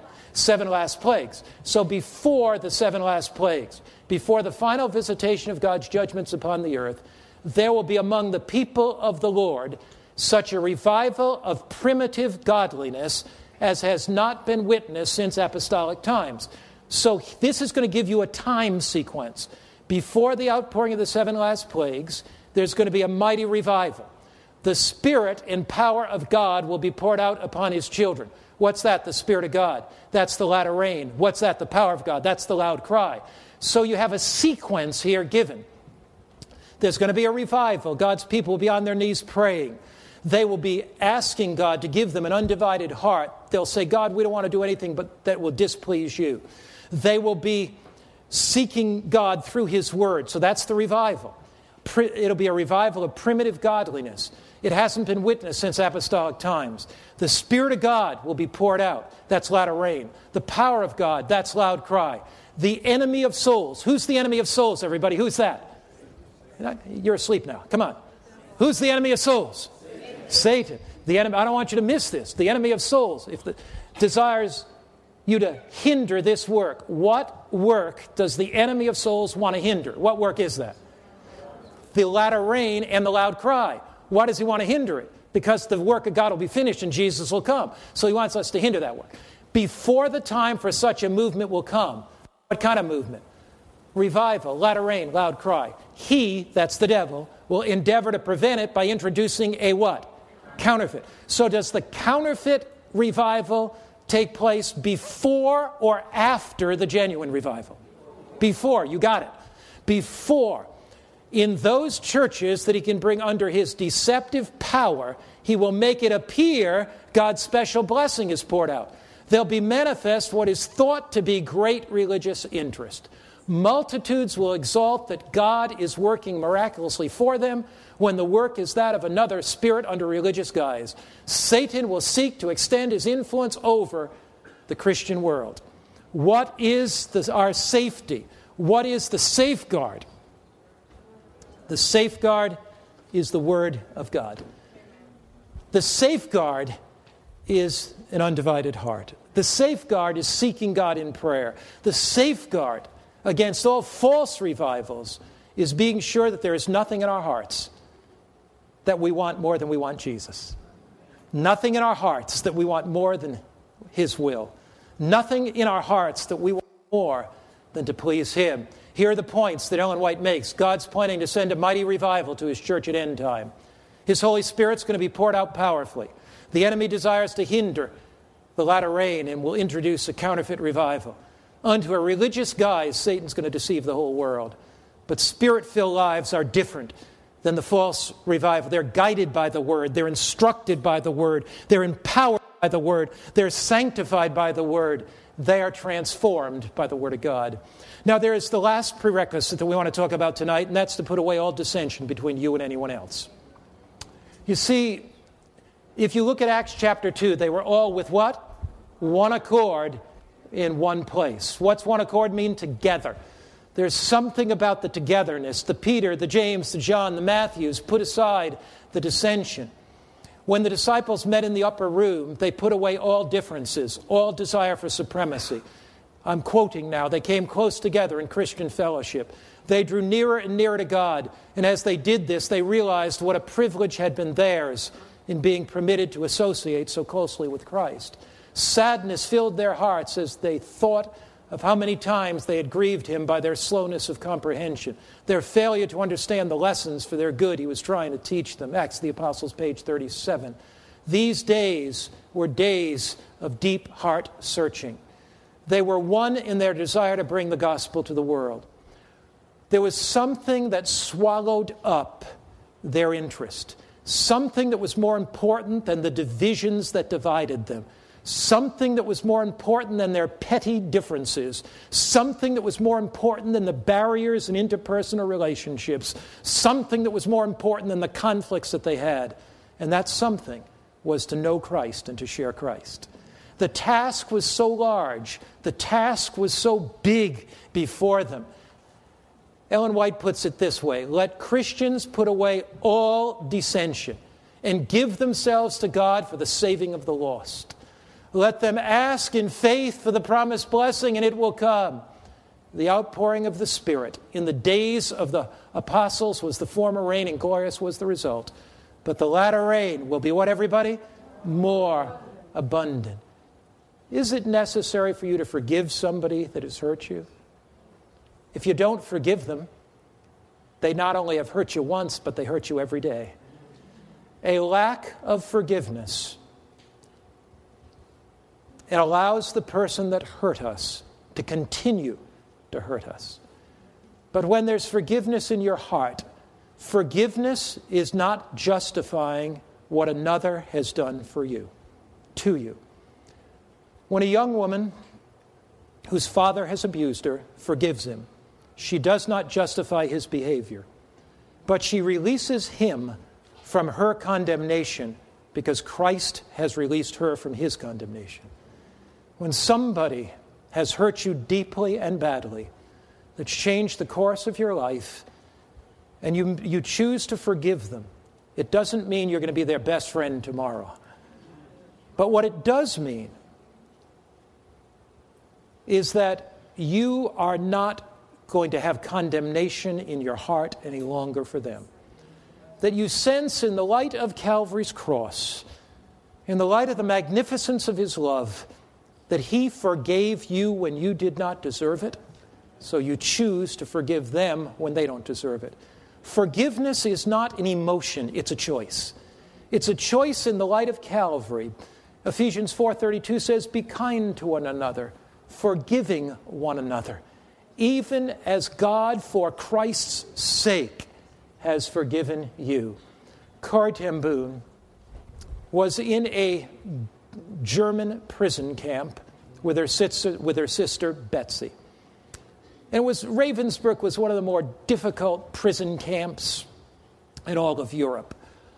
Seven last plagues. So before the seven last plagues, before the final visitation of God's judgments upon the earth, there will be among the people of the Lord such a revival of primitive godliness as has not been witnessed since apostolic times. So this is going to give you a time sequence. Before the outpouring of the seven last plagues, there's going to be a mighty revival. The Spirit and power of God will be poured out upon His children. What's that? The Spirit of God. That's the latter rain. What's that? The power of God. That's the loud cry. So you have a sequence here given. There's going to be a revival. God's people will be on their knees praying. They will be asking God to give them an undivided heart. They'll say, God, we don't want to do anything but that will displease you. They will be seeking God through His Word. So that's the revival. It'll be a revival of primitive godliness. It hasn't been witnessed since apostolic times. The Spirit of God will be poured out. That's latter rain. The power of God, that's loud cry. The enemy of souls. Who's the enemy of souls, everybody? Who's that? You're asleep now. Come on. Who's the enemy of souls? Satan. Satan. The enemy. I don't want you to miss this. The enemy of souls. If the desires you to hinder this work. What work does the enemy of souls want to hinder? What work is that? The latter rain and the loud cry. Why does he want to hinder it? Because the work of God will be finished and Jesus will come. So he wants us to hinder that work. Before the time for such a movement will come, what kind of movement? Revival, latter rain, loud cry. He, that's the devil, will endeavor to prevent it by introducing a what? Counterfeit. So does the counterfeit revival take place before or after the genuine revival? Before, you got it. Before. In those churches that he can bring under his deceptive power, he will make it appear God's special blessing is poured out. There'll be manifest what is thought to be great religious interest. Multitudes will exalt that God is working miraculously for them when the work is that of another spirit under religious guise. Satan will seek to extend his influence over the Christian world. What is the, our safety? What is the safeguard? The safeguard is the Word of God. The safeguard is an undivided heart. The safeguard is seeking God in prayer. The safeguard against all false revivals is being sure that there is nothing in our hearts that we want more than we want Jesus. Nothing in our hearts that we want more than His will. Nothing in our hearts that we want more than to please Him. Here are the points that Ellen White makes. God's planning to send a mighty revival to His church at end time. His Holy Spirit's going to be poured out powerfully. The enemy desires to hinder the latter rain and will introduce a counterfeit revival. Unto a religious guise, Satan's going to deceive the whole world. But Spirit-filled lives are different than the false revival. They're guided by the Word. They're instructed by the Word. They're empowered by the Word. They're sanctified by the Word. They are transformed by the Word of God. Now, there is the last prerequisite that we want to talk about tonight, and that's to put away all dissension between you and anyone else. You see, if you look at Acts chapter two, they were all with what? One accord in one place. What's one accord mean? Together. There's something about the togetherness. The Peter, the James, the John, the Matthews put aside the dissension. When the disciples met in the upper room, they put away all differences, all desire for supremacy. I'm quoting now. They came close together in Christian fellowship. They drew nearer and nearer to God. And as they did this, they realized what a privilege had been theirs in being permitted to associate so closely with Christ. Sadness filled their hearts as they thought of how many times they had grieved Him by their slowness of comprehension, their failure to understand the lessons for their good He was trying to teach them. Acts of the Apostles, page thirty-seven. These days were days of deep heart searching. They were one in their desire to bring the gospel to the world. There was something that swallowed up their interest, something that was more important than the divisions that divided them, something that was more important than their petty differences, something that was more important than the barriers in interpersonal relationships, something that was more important than the conflicts that they had. And that something was to know Christ and to share Christ. The task was so large, the task was so big before them. Ellen White puts it this way: let Christians put away all dissension and give themselves to God for the saving of the lost. Let them ask in faith for the promised blessing, and it will come. The outpouring of the Spirit in the days of the apostles was the former rain, and glorious was the result. But the latter rain will be what, everybody? More abundant. Is it necessary for you to forgive somebody that has hurt you? If you don't forgive them, they not only have hurt you once, but they hurt you every day. A lack of forgiveness, it allows the person that hurt us to continue to hurt us. But when there's forgiveness in your heart, forgiveness is not justifying what another has done for you, to you. When a young woman whose father has abused her forgives him, she does not justify his behavior. but she releases him from her condemnation because Christ has released her from his condemnation. When somebody has hurt you deeply and badly, that's changed the course of your life, and you, you choose to forgive them, it doesn't mean you're going to be their best friend tomorrow. But what it does mean is that you are not going to have condemnation in your heart any longer for them. That you sense in the light of Calvary's cross, in the light of the magnificence of his love, that he forgave you when you did not deserve it, so you choose to forgive them when they don't deserve it. Forgiveness is not an emotion, it's a choice. It's a choice in the light of Calvary. Ephesians four thirty-two says, "Be kind to one another, forgiving one another, even as God for Christ's sake has forgiven you." Corrie ten Boom was in a German prison camp with her sister, with her sister Betsy. And it was Ravensbrück was one of the more difficult prison camps in all of Europe.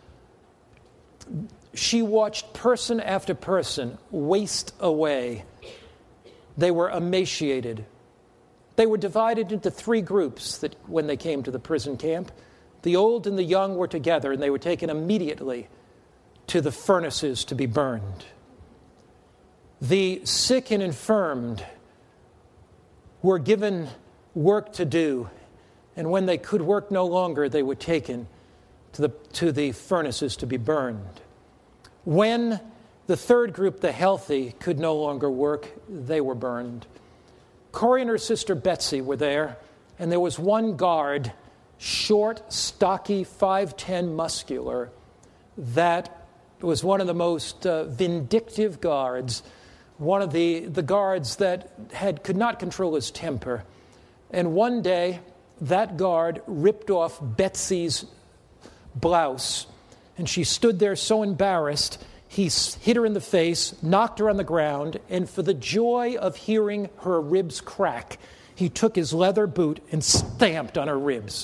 She watched person after person waste away. They were emaciated. They were divided into three groups that when they came to the prison camp. The old and the young were together, and they were taken immediately to the furnaces to be burned. The sick and infirmed were given work to do, and when they could work no longer, they were taken to the, to the furnaces to be burned. When the third group, the healthy, could no longer work, they were burned. Corrie and her sister Betsy were there, and there was one guard, short, stocky, five ten, muscular, that was one of the most uh, vindictive guards, one of the, the guards that had could not control his temper. And one day, that guard ripped off Betsy's blouse, and she stood there so embarrassed, he hit her in the face, knocked her on the ground, and for the joy of hearing her ribs crack, he took his leather boot and stamped on her ribs.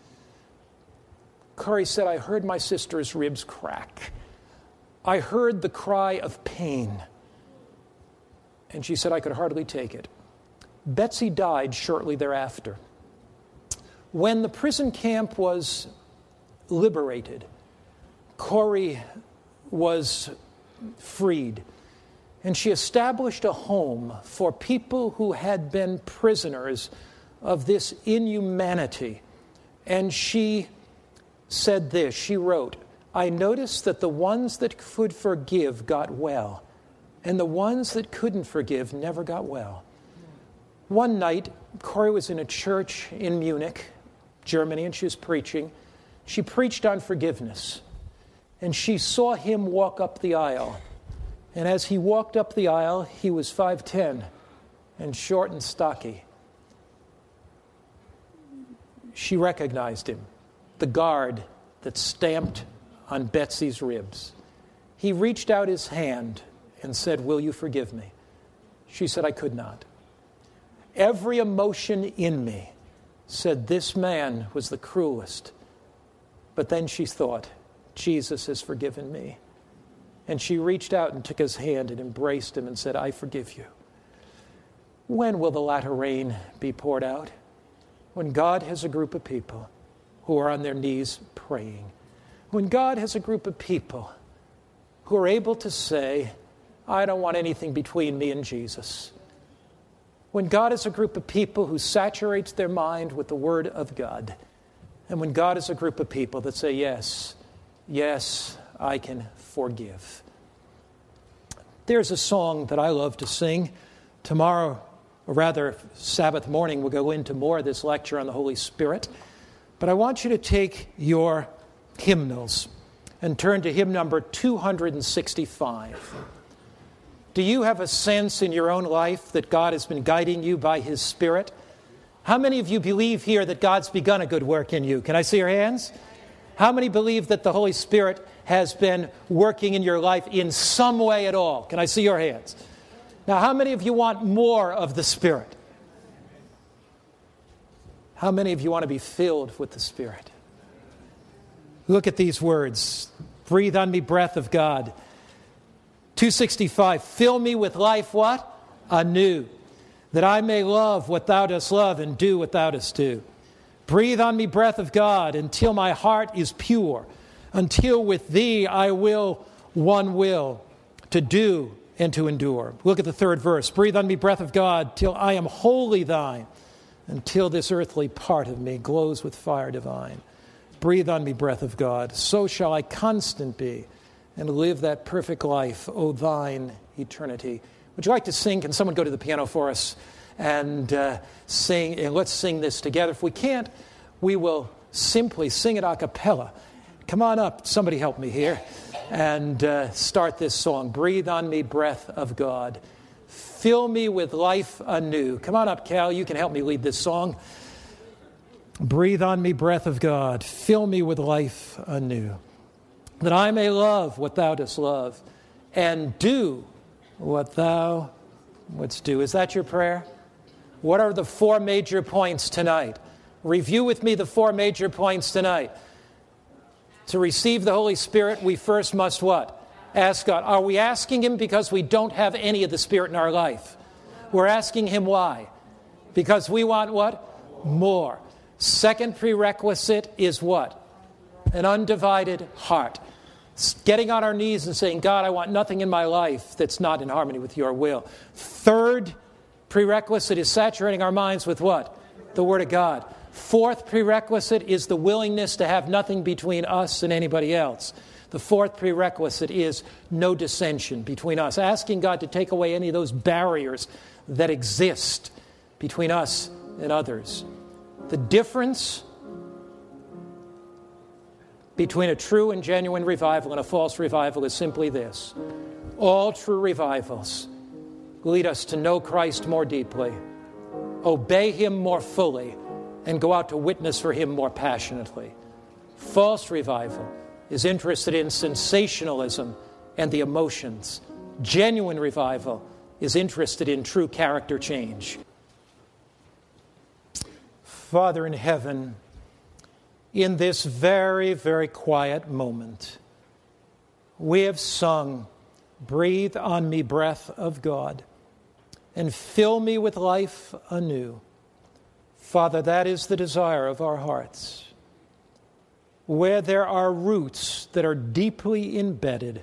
Corrie said, "I heard my sister's ribs crack. I heard the cry of pain." And she said, "I could hardly take it." Betsy died shortly thereafter. When the prison camp was liberated, Corrie was freed, and she established a home for people who had been prisoners of this inhumanity. And she said this, she wrote, "I noticed that the ones that could forgive got well, and the ones that couldn't forgive never got well." One night, Corrie was in a church in Munich, Germany, and she was preaching. She preached on forgiveness, and she saw him walk up the aisle. And as he walked up the aisle, he was five ten and short and stocky. She recognized him, the guard that stamped on Betsy's ribs. He reached out his hand and said, "Will you forgive me?" She said, "I could not." Every emotion in me said this man was the cruelest. But then she thought, Jesus has forgiven me. And she reached out and took his hand and embraced him and said, "I forgive you." When will the latter rain be poured out? When God has a group of people who are on their knees praying. When God has a group of people who are able to say, "I don't want anything between me and Jesus." When God is a group of people who saturates their mind with the Word of God. And when God is a group of people that say, "Yes, yes, I can forgive." There's a song that I love to sing. Tomorrow, or rather Sabbath morning, we'll go into more of this lecture on the Holy Spirit. But I want you to take your hymnals and turn to hymn number two sixty-five. Do you have a sense in your own life that God has been guiding you by His Spirit? How many of you believe here that God's begun a good work in you? Can I see your hands? How many believe that the Holy Spirit has been working in your life in some way at all? Can I see your hands? Now, how many of you want more of the Spirit? How many of you want to be filled with the Spirit? Look at these words. Breathe on me, breath of God. two sixty-five, fill me with life, what? Anew, that I may love what thou dost love and do what thou dost do. Breathe on me, breath of God, until my heart is pure, until with thee I will one will, to do and to endure. Look at the third verse. Breathe on me, breath of God, till I am wholly thine, until this earthly part of me glows with fire divine. Breathe on me, breath of God, so shall I constant be, and live that perfect life, O thine eternity. Would you like to sing? Can someone go to the piano for us and uh, sing? And let's sing this together. If we can't, we will simply sing it a cappella. Come on up. Somebody help me here. And uh, start this song. Breathe on me, breath of God. Fill me with life anew. Come on up, Cal. You can help me lead this song. Breathe on me, breath of God. Fill me with life anew, that I may love what thou dost love and do what thou wouldst do. Is that your prayer? What are the four major points tonight? Review with me the four major points tonight. To receive the Holy Spirit, we first must what? Ask God. Are we asking Him because we don't have any of the Spirit in our life? We're asking Him why? Because we want what? More. Second prerequisite is what? An undivided heart. Getting on our knees and saying, God, I want nothing in my life that's not in harmony with your will. Third prerequisite is saturating our minds with what? The Word of God. Fourth prerequisite is the willingness to have nothing between us and anybody else. The fourth prerequisite is no dissension between us. Asking God to take away any of those barriers that exist between us and others. The difference between a true and genuine revival and a false revival is simply this. All true revivals lead us to know Christ more deeply, obey Him more fully, and go out to witness for Him more passionately. False revival is interested in sensationalism and the emotions. Genuine revival is interested in true character change. Father in heaven, in this very, very quiet moment, we have sung, breathe on me, breath of God, and fill me with life anew. Father, that is the desire of our hearts. Where there are roots that are deeply embedded,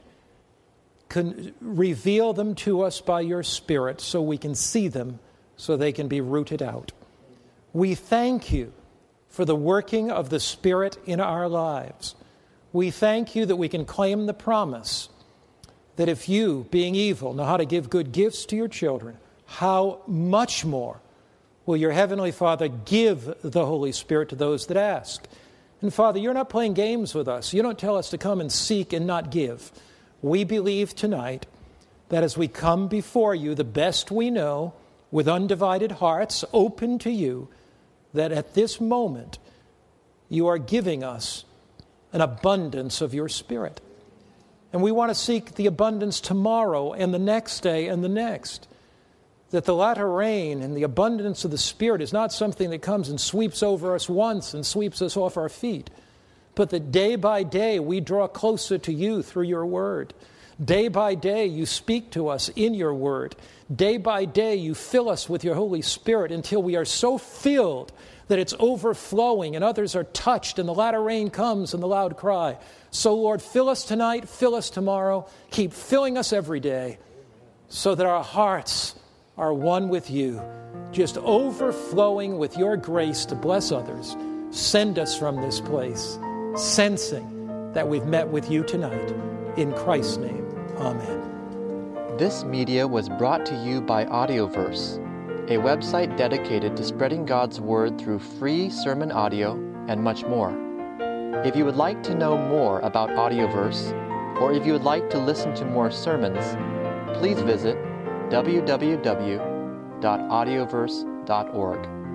can reveal them to us by your Spirit so we can see them, so they can be rooted out. We thank you for the working of the Spirit in our lives. We thank you that we can claim the promise that if you, being evil, know how to give good gifts to your children, how much more will your Heavenly Father give the Holy Spirit to those that ask? And Father, you're not playing games with us. You don't tell us to come and seek and not give. We believe tonight that as we come before you the best we know, with undivided hearts, open to you, that at this moment you are giving us an abundance of your Spirit. And we want to seek the abundance tomorrow and the next day and the next. That the latter rain and the abundance of the Spirit is not something that comes and sweeps over us once and sweeps us off our feet, but that day by day we draw closer to you through your word. Day by day you speak to us in your word. Day by day you fill us with your Holy Spirit until we are so filled that it's overflowing and others are touched and the latter rain comes and the loud cry. So Lord, fill us tonight, fill us tomorrow, keep filling us every day so that our hearts are one with you, just overflowing with your grace to bless others. Send us from this place, sensing that we've met with you tonight. In Christ's name, amen. This media was brought to you by Audioverse, a website dedicated to spreading God's Word through free sermon audio and much more. If you would like to know more about Audioverse, or if you would like to listen to more sermons, please visit w w w dot audioverse dot org.